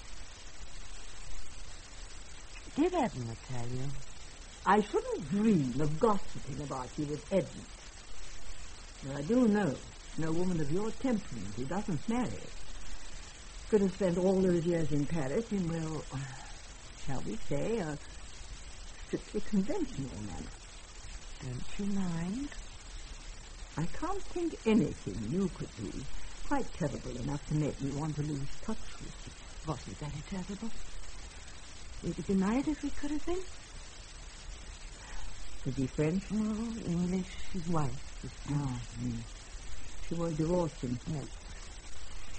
Speaker 4: Did Edna tell you?
Speaker 3: I shouldn't dream of gossiping about you with Edna. But I do know no woman of your temperament who doesn't marry could have spent all those years in Paris in, well, shall we say, a strictly conventional manner.
Speaker 4: Don't you mind?
Speaker 3: I can't think anything you could do quite terrible enough to make me want to lose touch with you.
Speaker 4: Wasn't very terrible. We'd have been married if we could have been.
Speaker 3: To be French?
Speaker 4: Oh, English, his wife.
Speaker 3: Ah, mm. She won't divorce him.
Speaker 4: No.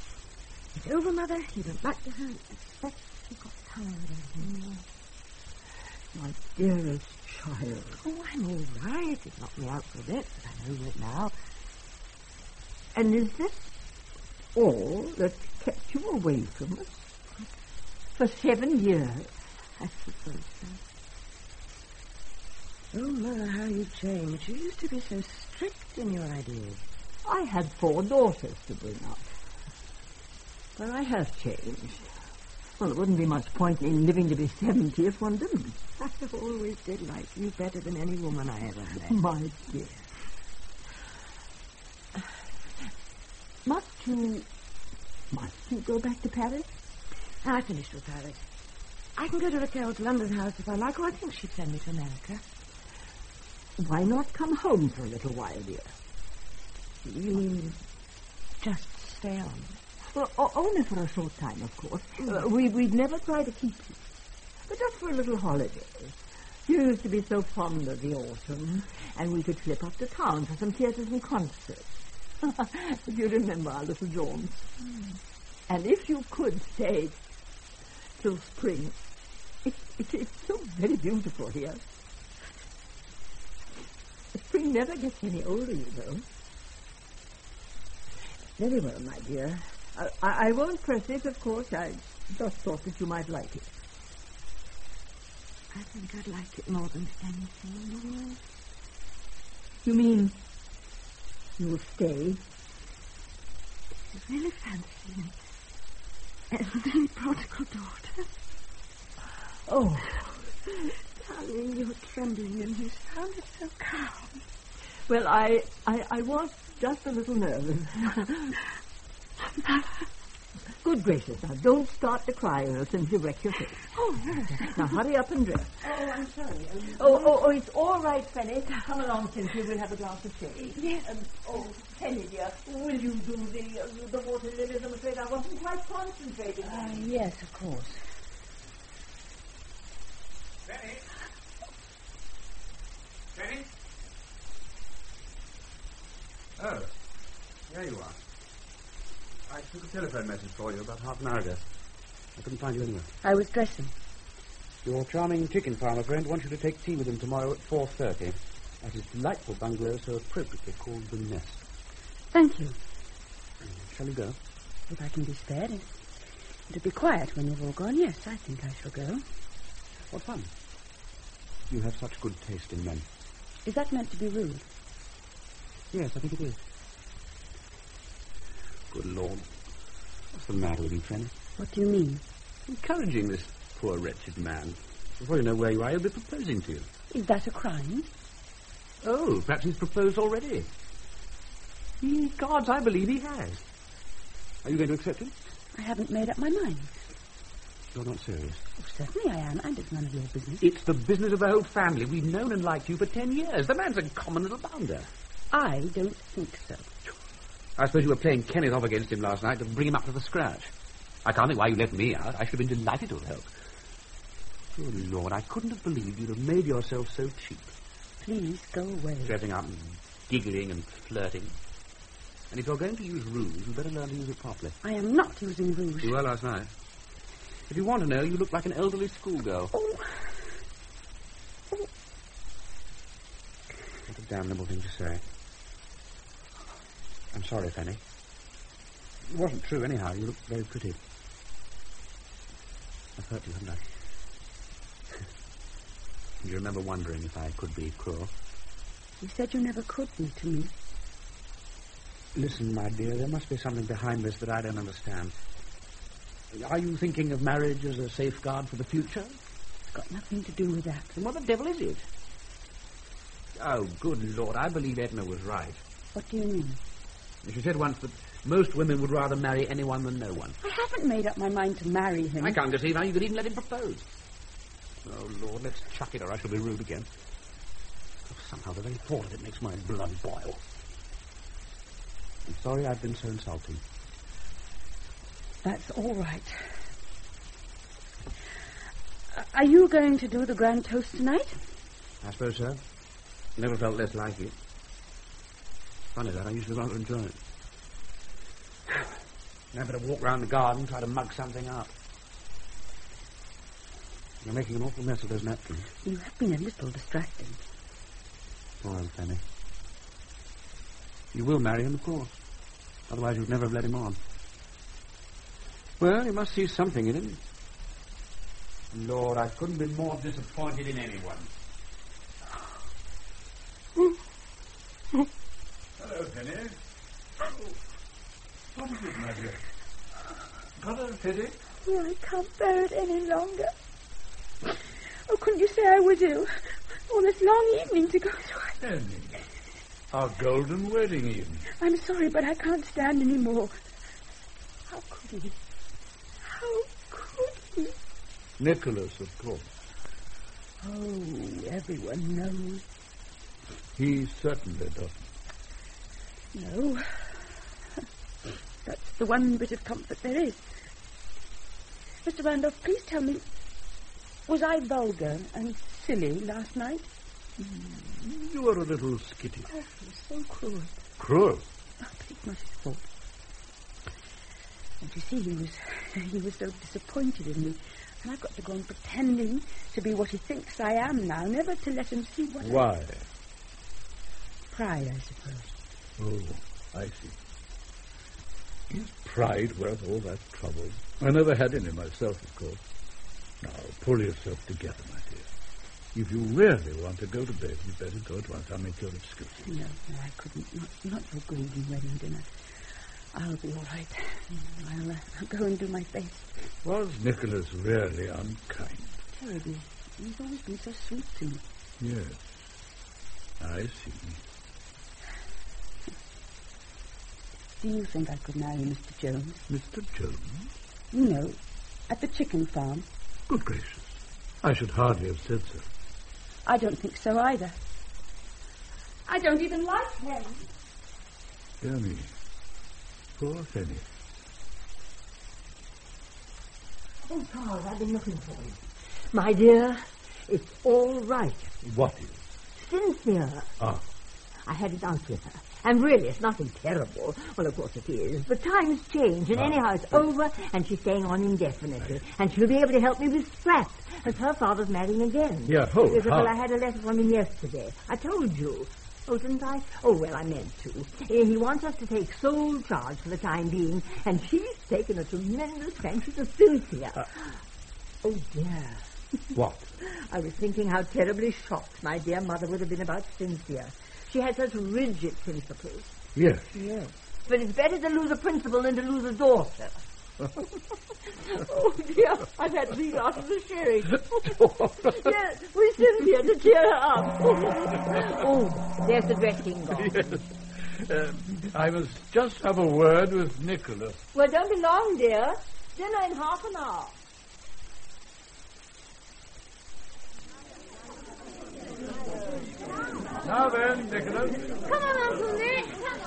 Speaker 4: It's over, Mother. He went back to her and expect he got tired of him.
Speaker 3: My dearest child.
Speaker 4: Oh, I'm all right. It knocked me out for a bit, but I'm over it now.
Speaker 3: And is this all that kept you away from us? For seven years?
Speaker 4: I suppose so. Oh, Mother, how you've changed. You used to be so strict in your ideas.
Speaker 3: I had four daughters to bring up. But I have changed. Well, there wouldn't be much point in living to be seventy if one didn't.
Speaker 4: I always did like you better than any woman I ever met.
Speaker 3: My dear. Must you... Must you go back to Paris?
Speaker 4: I finished with Paris. I can go to Raquel's London house if I like, or I think she'd send me to America.
Speaker 3: Why not come home for a little while, dear?
Speaker 4: You mean just stay on?
Speaker 3: Well, o- only for a short time, of course. Uh, we, we'd never try to keep you. But just for a little holiday. You used to be so fond of the autumn, and we could slip up to town for some theatres and concerts. If you remember our little jaunts. Mm. And if you could stay till spring, it, it, it's so very beautiful here. Spring never gets any older, you know. Very well, my dear. I, I, I won't press it, of course. I just thought that you might like it.
Speaker 4: I think I'd like it more than anything in the world.
Speaker 3: You mean you'll stay?
Speaker 4: You really fancy me? Elderly prodigal daughter?
Speaker 3: Oh.
Speaker 4: Darling, you're trembling and you sounded so calm.
Speaker 3: Well, I, I, I was just a little nervous. Good gracious, now don't start to cry or you'll simply wreck your face.
Speaker 4: Oh, no.
Speaker 3: Now hurry up and dress.
Speaker 4: Oh, I'm sorry. Um,
Speaker 3: oh, oh, oh, it's all right, Fanny. Come along, Cynthia. We'll have a glass of tea.
Speaker 4: Yes.
Speaker 3: Um, oh, Fanny, dear, will you do the uh, the water lilies? I'm afraid I wasn't quite concentrating.
Speaker 12: Uh, yes, of course.
Speaker 10: Fanny? Fanny? Oh, there you are. I took a telephone message for you about half an hour ago. I couldn't find you anywhere.
Speaker 12: I was dressing.
Speaker 10: Your charming chicken farmer friend wants you to take tea with him tomorrow at four thirty at his delightful bungalow so appropriately called The Nest.
Speaker 12: Thank you.
Speaker 10: Shall we go?
Speaker 12: If I can be spared. It'll be quiet when you've all gone. Yes, I think I shall go.
Speaker 10: What fun. You have such good taste in men.
Speaker 12: Is that meant to be rude?
Speaker 10: Yes, I think it is. Good Lord. What's the matter with you, Fanny?
Speaker 12: What do you mean?
Speaker 10: Encouraging this poor wretched man. Before you know where you are, he'll be proposing to you.
Speaker 12: Is that a crime?
Speaker 10: Oh, perhaps he's proposed already. Ye gods, I believe he has. Are you going to accept him?
Speaker 12: I haven't made up my mind.
Speaker 10: You're not serious?
Speaker 12: Oh, certainly I am, and it's none of your business.
Speaker 10: It's the business of the whole family. We've known and liked you for ten years. The man's a common little bounder.
Speaker 12: I don't think so.
Speaker 10: I suppose you were playing Kenneth off against him last night to bring him up to the scratch. I can't think why you left me out. I should have been delighted to have helped. Good Lord, I couldn't have believed you'd have made yourself so cheap.
Speaker 12: Please, go away.
Speaker 10: Dressing up and giggling and flirting. And if you're going to use rouge, you'd better learn to use it properly.
Speaker 12: I am not using rouge.
Speaker 10: You were last night. If you want to know, you look like an elderly schoolgirl.
Speaker 12: Oh.
Speaker 10: What a damnable thing to say. I'm sorry, Fanny. It wasn't true, anyhow. You looked very pretty. I've hurt you, haven't I? Do you remember wondering if I could be cruel?
Speaker 12: You said you never could be to me.
Speaker 10: Listen, my dear, there must be something behind this that I don't understand. Are you thinking of marriage as a safeguard for the future?
Speaker 12: It's got nothing to do with that.
Speaker 10: Then what the devil is it? Oh, good Lord, I believe Edna was right.
Speaker 12: What do you mean?
Speaker 10: She said once that most women would rather marry anyone than no one.
Speaker 12: I haven't made up my mind to marry him.
Speaker 10: I can't conceive how you could even let him propose. Oh, Lord, let's chuck it or I shall be rude again. Oh, somehow the very thought of it makes my blood boil. I'm sorry I've been so insulting.
Speaker 12: That's all right. Uh, are you going to do the grand toast tonight?
Speaker 10: I suppose so. Never felt less like it. Funny that, I usually rather enjoy it. I'd better walk round the garden, try to mug something up. You're making an awful mess of those napkins.
Speaker 12: You have been a little distracting.
Speaker 10: Poor old Fanny. You will marry him, of course. Otherwise you'd never have let him on. Well, you must see something in him. Lord, I couldn't be more disappointed in anyone.
Speaker 6: Hello, Penny. Oh, what is it, my dear? Got a headache?
Speaker 13: Oh, I can't bear it any longer. Oh, couldn't you say I was ill? All this long evening to go through.
Speaker 6: Penny, our golden wedding evening.
Speaker 13: I'm sorry, but I can't stand any more. How could he? How could he?
Speaker 6: Nicholas, of course.
Speaker 13: Oh, everyone knows.
Speaker 6: He certainly doesn't.
Speaker 13: No. That's the one bit of comfort there is. Mister Randolph, please tell me, was I vulgar and silly last night?
Speaker 6: You were a little skitty.
Speaker 13: Oh, he was so cruel.
Speaker 6: Cruel?
Speaker 13: Oh, but it's not his fault. And you see, he was, he was so disappointed in me. And I've got to go on pretending to be what he thinks I am now, never to let him see what
Speaker 6: Why?
Speaker 13: I... Pride, I suppose.
Speaker 6: Oh, I see. Is pride worth all that trouble? I never had any myself, of course. Now, pull yourself together, my dear. If you really want to go to bed, you'd better go at once. I'll make your excuses.
Speaker 13: No, no, I couldn't. Not, not your golden wedding dinner. I'll be all right. I'll, uh, I'll go and do my best.
Speaker 6: Was Nicholas really unkind?
Speaker 13: Terribly. He's always been so sweet to me.
Speaker 6: Yes, I see.
Speaker 13: Do you think I could marry Mister Jones?
Speaker 6: Mister Jones?
Speaker 13: You know, at the chicken farm.
Speaker 6: Good gracious. I should hardly have said so.
Speaker 13: I don't think so either. I don't even like him.
Speaker 6: Dear me. Poor Fanny.
Speaker 3: Oh, Charles, I've been looking for you. My dear, it's all right.
Speaker 6: What is?
Speaker 3: Cynthia.
Speaker 6: Ah.
Speaker 3: I had it out with her. And really, it's nothing terrible. Well, of course it is. But times change, and ah. anyhow, it's over, and she's staying on indefinitely. Right. And she'll be able to help me with Sprat, as her father's marrying again.
Speaker 6: Yeah, hold
Speaker 3: Because,
Speaker 6: well,
Speaker 3: I had a letter from him yesterday. I told you. Oh, didn't I? Oh, well, I meant to. He wants us to take sole charge for the time being, and she's taken a tremendous fancy to Cynthia. Uh, oh, dear.
Speaker 6: What?
Speaker 3: I was thinking how terribly shocked my dear mother would have been about Cynthia. She had such rigid principles.
Speaker 6: Yes.
Speaker 3: Yes. But it's better to lose a principle than to lose a daughter. Oh, dear, I've had three glasses of sherry. Yes, with Cynthia to cheer her up. Oh, there's the dressing gone.
Speaker 6: Yes. Uh, I must just have a word with Nicholas.
Speaker 3: Well, don't be long, dear. Dinner in half an hour.
Speaker 6: Now then, Nicholas.
Speaker 3: Come on, Uncle Nick.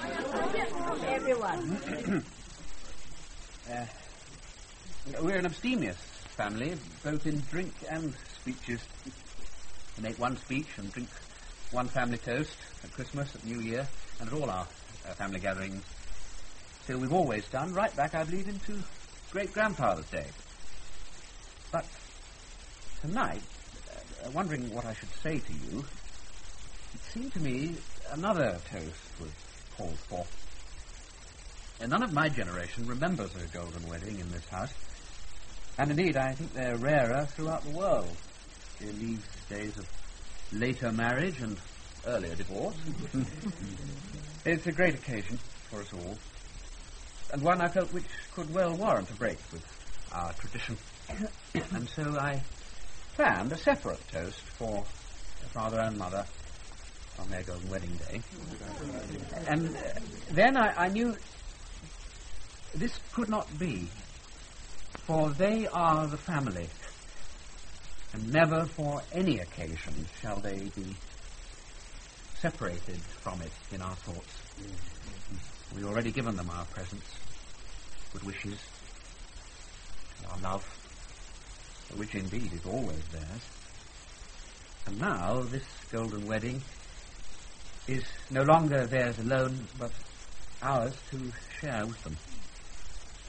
Speaker 3: Everyone.
Speaker 10: uh, we're an abstemious family, both in drink and speeches. We make one speech and drink one family toast at Christmas, at New Year, and at all our uh, family gatherings. So we've always done, right back, I believe, into great-grandfather's day. But tonight, uh, wondering what I should say to you, it seemed to me another toast was called for. And none of my generation remembers a golden wedding in this house. And indeed, I think they're rarer throughout the world in these days of later marriage and earlier divorce. It's a great occasion for us all, and one I felt which could well warrant a break with our tradition. And so I planned a separate toast for father and mother on their golden wedding day. And uh, then I, I knew this could not be, for they are the family, and never for any occasion shall they be separated from it in our thoughts. We've already given them our presents, good wishes, our love, which indeed is always theirs. And now this golden wedding is no longer theirs alone, but ours to share with them.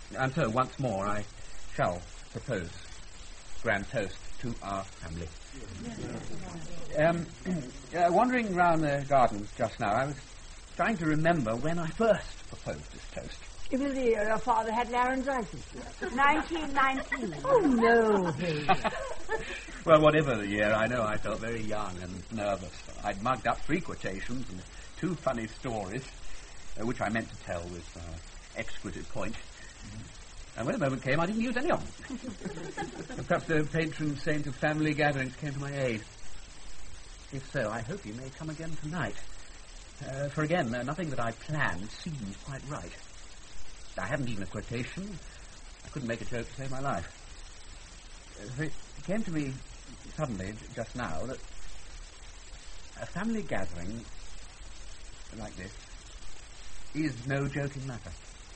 Speaker 10: And so, once more, I shall propose grand toast to our family. Um, uh, wandering round the gardens just now, I was trying to remember when I first proposed this toast.
Speaker 3: It was the year your father had laryngitis.
Speaker 7: nineteen nineteen.
Speaker 3: Oh, no.
Speaker 10: Well, whatever the year, I know I felt very young and nervous. I'd mugged up three quotations and two funny stories, uh, which I meant to tell with uh, exquisite point. And when the moment came, I didn't use any of them. Perhaps the patron saint of family gatherings came to my aid. If so, I hope he may come again tonight. Uh, for again, uh, nothing that I planned seemed quite right. I hadn't even a quotation. I couldn't make a joke to save my life. Uh, it came to me suddenly, just now, that a family gathering like this is no joking matter.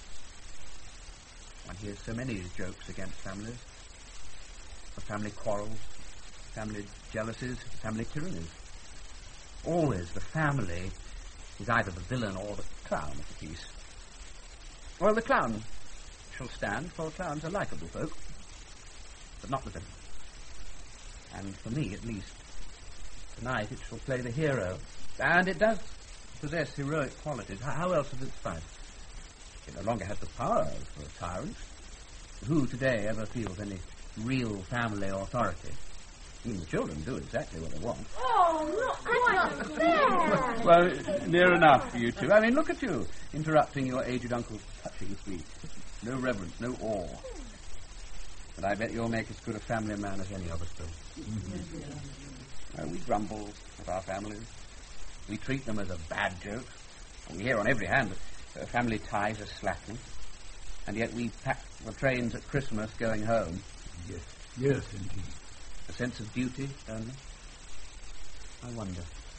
Speaker 10: One hears so many jokes against families. Of family quarrels, family jealousies, family tyrannies. Always the family is either the villain or the clown of the piece. Well, the clown shall stand, for clowns are likeable folk, but not the villain. And for me, at least, tonight it shall play the hero. And it does possess heroic qualities. How, how else would it survive? It no longer has the power of a tyrant. Who today ever feels any real family authority? Even the children do exactly what they want.
Speaker 7: Oh, not quite fair.
Speaker 10: Well, near enough for you two. I mean, look at you, interrupting your aged uncle's touching speech. No reverence, no awe. But I bet you'll make as good a family man as any of us do. Mm-hmm. Uh, we grumble at our families. We treat them as a bad joke. We hear on every hand that uh, family ties are slackening. And yet we pack the trains at Christmas going home.
Speaker 6: Yes, yes, indeed.
Speaker 10: A sense of duty only? I wonder.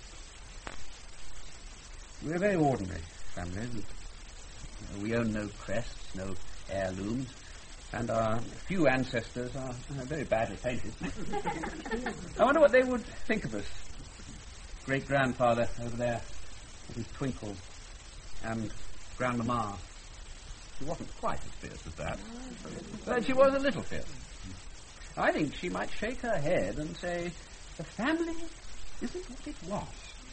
Speaker 10: We're a very ordinary family. We, we own no crests, no heirlooms, and our few ancestors are uh, very badly painted. I wonder what they would think of us. Great-grandfather over there with his twinkle, and grandmama. She wasn't quite as fierce as that, but she was a little fierce. I think she might shake her head and say, the family isn't what it was.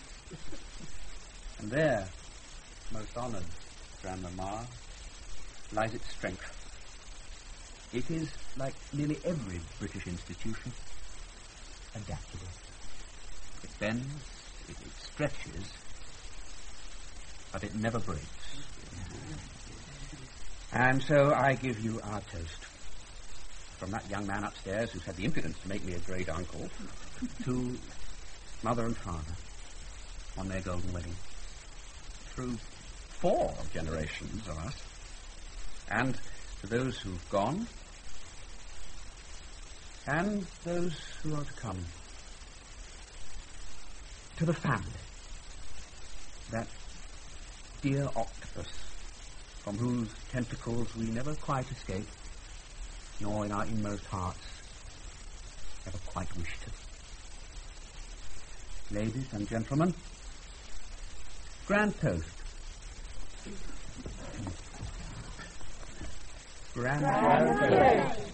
Speaker 10: And there, most honoured grandmama, lies its strength. It is, like nearly every British institution, adaptable. It bends, it, it stretches, but it never breaks. And so I give you our toast. From that young man upstairs who's had the impudence to make me a great uncle, to mother and father on their golden wedding, through four generations of us, and to those who've gone, and those who are to come, to the family, that dear octopus from whose tentacles we never quite escape, nor in our inmost hearts ever quite wish to. Ladies and gentlemen, grand toast. Grand, grand toast. toast.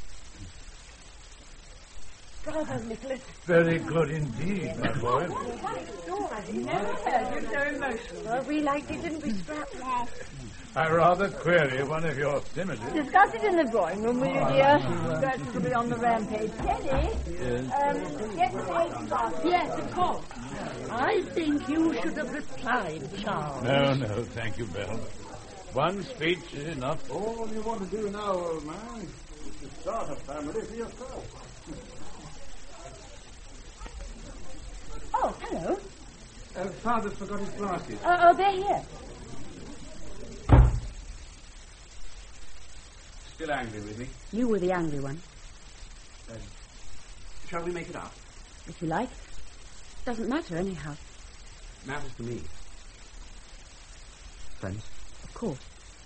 Speaker 3: Bravo, Nicholas.
Speaker 6: Very good indeed, my boy.
Speaker 3: I've never heard you so emotional.
Speaker 4: Well, we liked it, didn't we, Scrap?
Speaker 5: Yes.
Speaker 6: I rather query one of your similes.
Speaker 3: Discuss it in the drawing room, will you, dear? Gertrude will be on the rampage. Teddy?
Speaker 6: Yes?
Speaker 3: Um, get the eggs off.
Speaker 8: Yes, of course. I think you should have replied, Charles.
Speaker 6: No, no, thank you, Belle. One speech is enough.
Speaker 11: All you want to do now, old man, is to start a family for yourself.
Speaker 3: Oh, hello.
Speaker 10: Uh, Father's forgot his glasses.
Speaker 3: Uh, oh, they're here.
Speaker 10: Still angry with me?
Speaker 12: You were the angry one.
Speaker 10: Uh, shall we make it up?
Speaker 12: If you like. Doesn't matter, anyhow.
Speaker 10: Matters to me. Friends?
Speaker 12: Of course.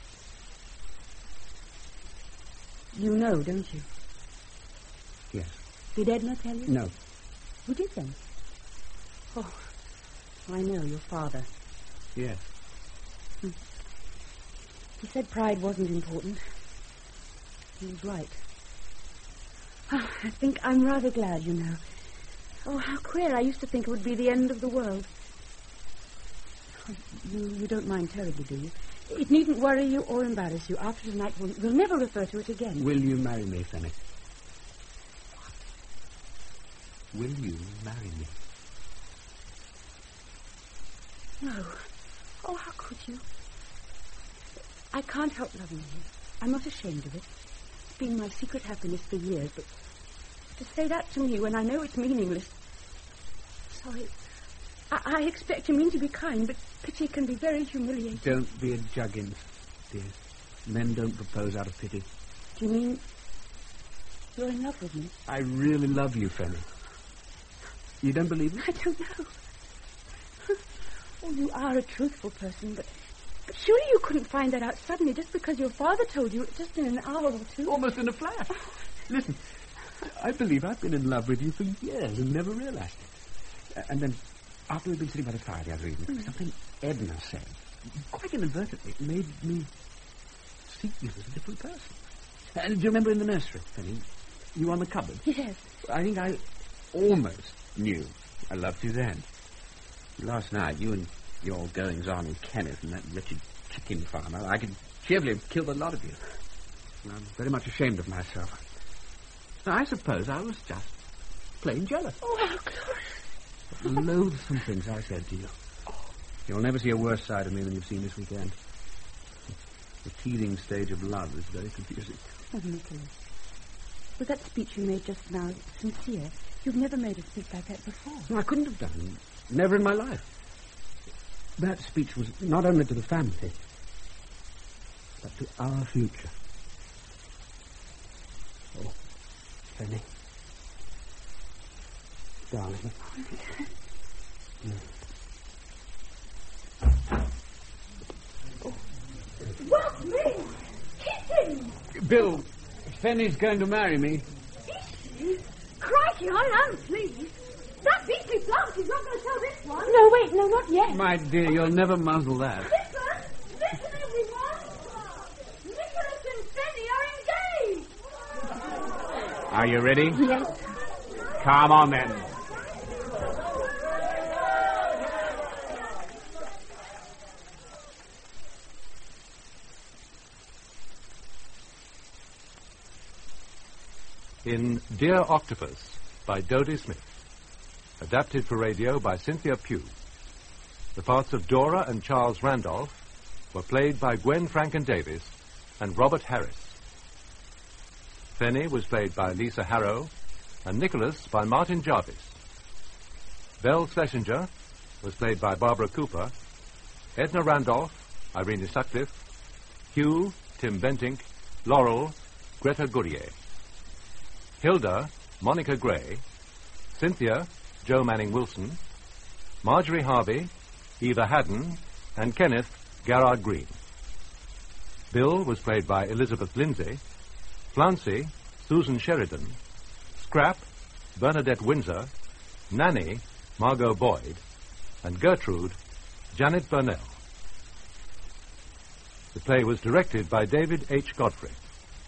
Speaker 12: You know, don't you?
Speaker 10: Yes.
Speaker 12: Did Edna tell you?
Speaker 10: No.
Speaker 12: Who did then? Oh, I know, your father.
Speaker 10: Yes.
Speaker 12: Hmm. He said pride wasn't important.
Speaker 13: He was right. Oh, I think I'm rather glad, you know. Oh, how queer. I used to think it would be the end of the world. Oh, you, you don't mind terribly, do you? It needn't worry you or embarrass you. After tonight, we'll, we'll never refer to it again.
Speaker 10: Will you marry me, Fanny? Will you marry me?
Speaker 13: No. Oh, how could you? I can't help loving you. I'm not ashamed of it. It's been my secret happiness for years, but to say that to me when I know it's meaningless... Sorry. I, I expect you mean to be kind, but pity can be very humiliating.
Speaker 10: Don't be a juggins, dear. Men don't propose out of pity.
Speaker 13: Do you mean you're in love with me?
Speaker 10: I really love you, Fanny. You don't believe me?
Speaker 13: I don't know. Oh, you are a truthful person, but, but surely you couldn't find that out suddenly just because your father told you just in an hour or two.
Speaker 10: Almost in a flash. Listen, I believe I've been in love with you for years and never realized it. Uh, and then, after we'd been sitting by the fire the other evening, mm. something Edna said, quite inadvertently, made me see you as a different person. And do you remember in the nursery, Fanny? You were on the cupboard?
Speaker 13: Yes.
Speaker 10: I think I almost knew I loved you then. Last night, you and your goings-on with Kenneth and that wretched chicken farmer, I could cheerfully have killed a lot of you. And I'm very much ashamed of myself. Now, I suppose I was just plain jealous.
Speaker 13: Oh, how glorious.
Speaker 10: The loathsome things I said to you. You'll never see a worse side of me than you've seen this weekend. The teething stage of love is very confusing.
Speaker 13: Oh, Nicholas. Was that speech you made just now sincere? You've never made a speech like that before.
Speaker 10: No, I couldn't have done. Never in my life. That speech was not only to the family, but to our future. Oh, Fanny. Darling.
Speaker 9: Oh. What, me? Kissing!
Speaker 10: Bill, Fanny's going to marry me.
Speaker 9: Is she? Crikey, I am pleased. That beastly plant is not going to tell this one.
Speaker 13: No, wait, no, not yet.
Speaker 10: My dear, you'll never muzzle that.
Speaker 9: Listen, listen, everyone. Nicholas and Fanny are engaged.
Speaker 10: Are you ready?
Speaker 13: Yes.
Speaker 10: Come on, then.
Speaker 2: In Dear Octopus by Dodie Smith. Adapted for radio by Cynthia Pugh. The parts of Dora and Charles Randolph were played by Gwen Franken-Davis and Robert Harris. Fanny was played by Lisa Harrow and Nicholas by Martin Jarvis. Belle Schlesinger was played by Barbara Cooper, Edna Randolph, Irene Sutcliffe, Hugh, Tim Bentinck, Laurel, Greta Gourier. Hilda, Monica Gray, Cynthia, Joe Manning Wilson, Marjorie Harvey, Eva Haddon, and Kenneth, Garrard Green. Bill was played by Elizabeth Lindsay, Flancy, Susan Sheridan, Scrap, Bernadette Windsor, Nanny, Margot Boyd, and Gertrude, Janet Burnell. The play was directed by David H. Godfrey.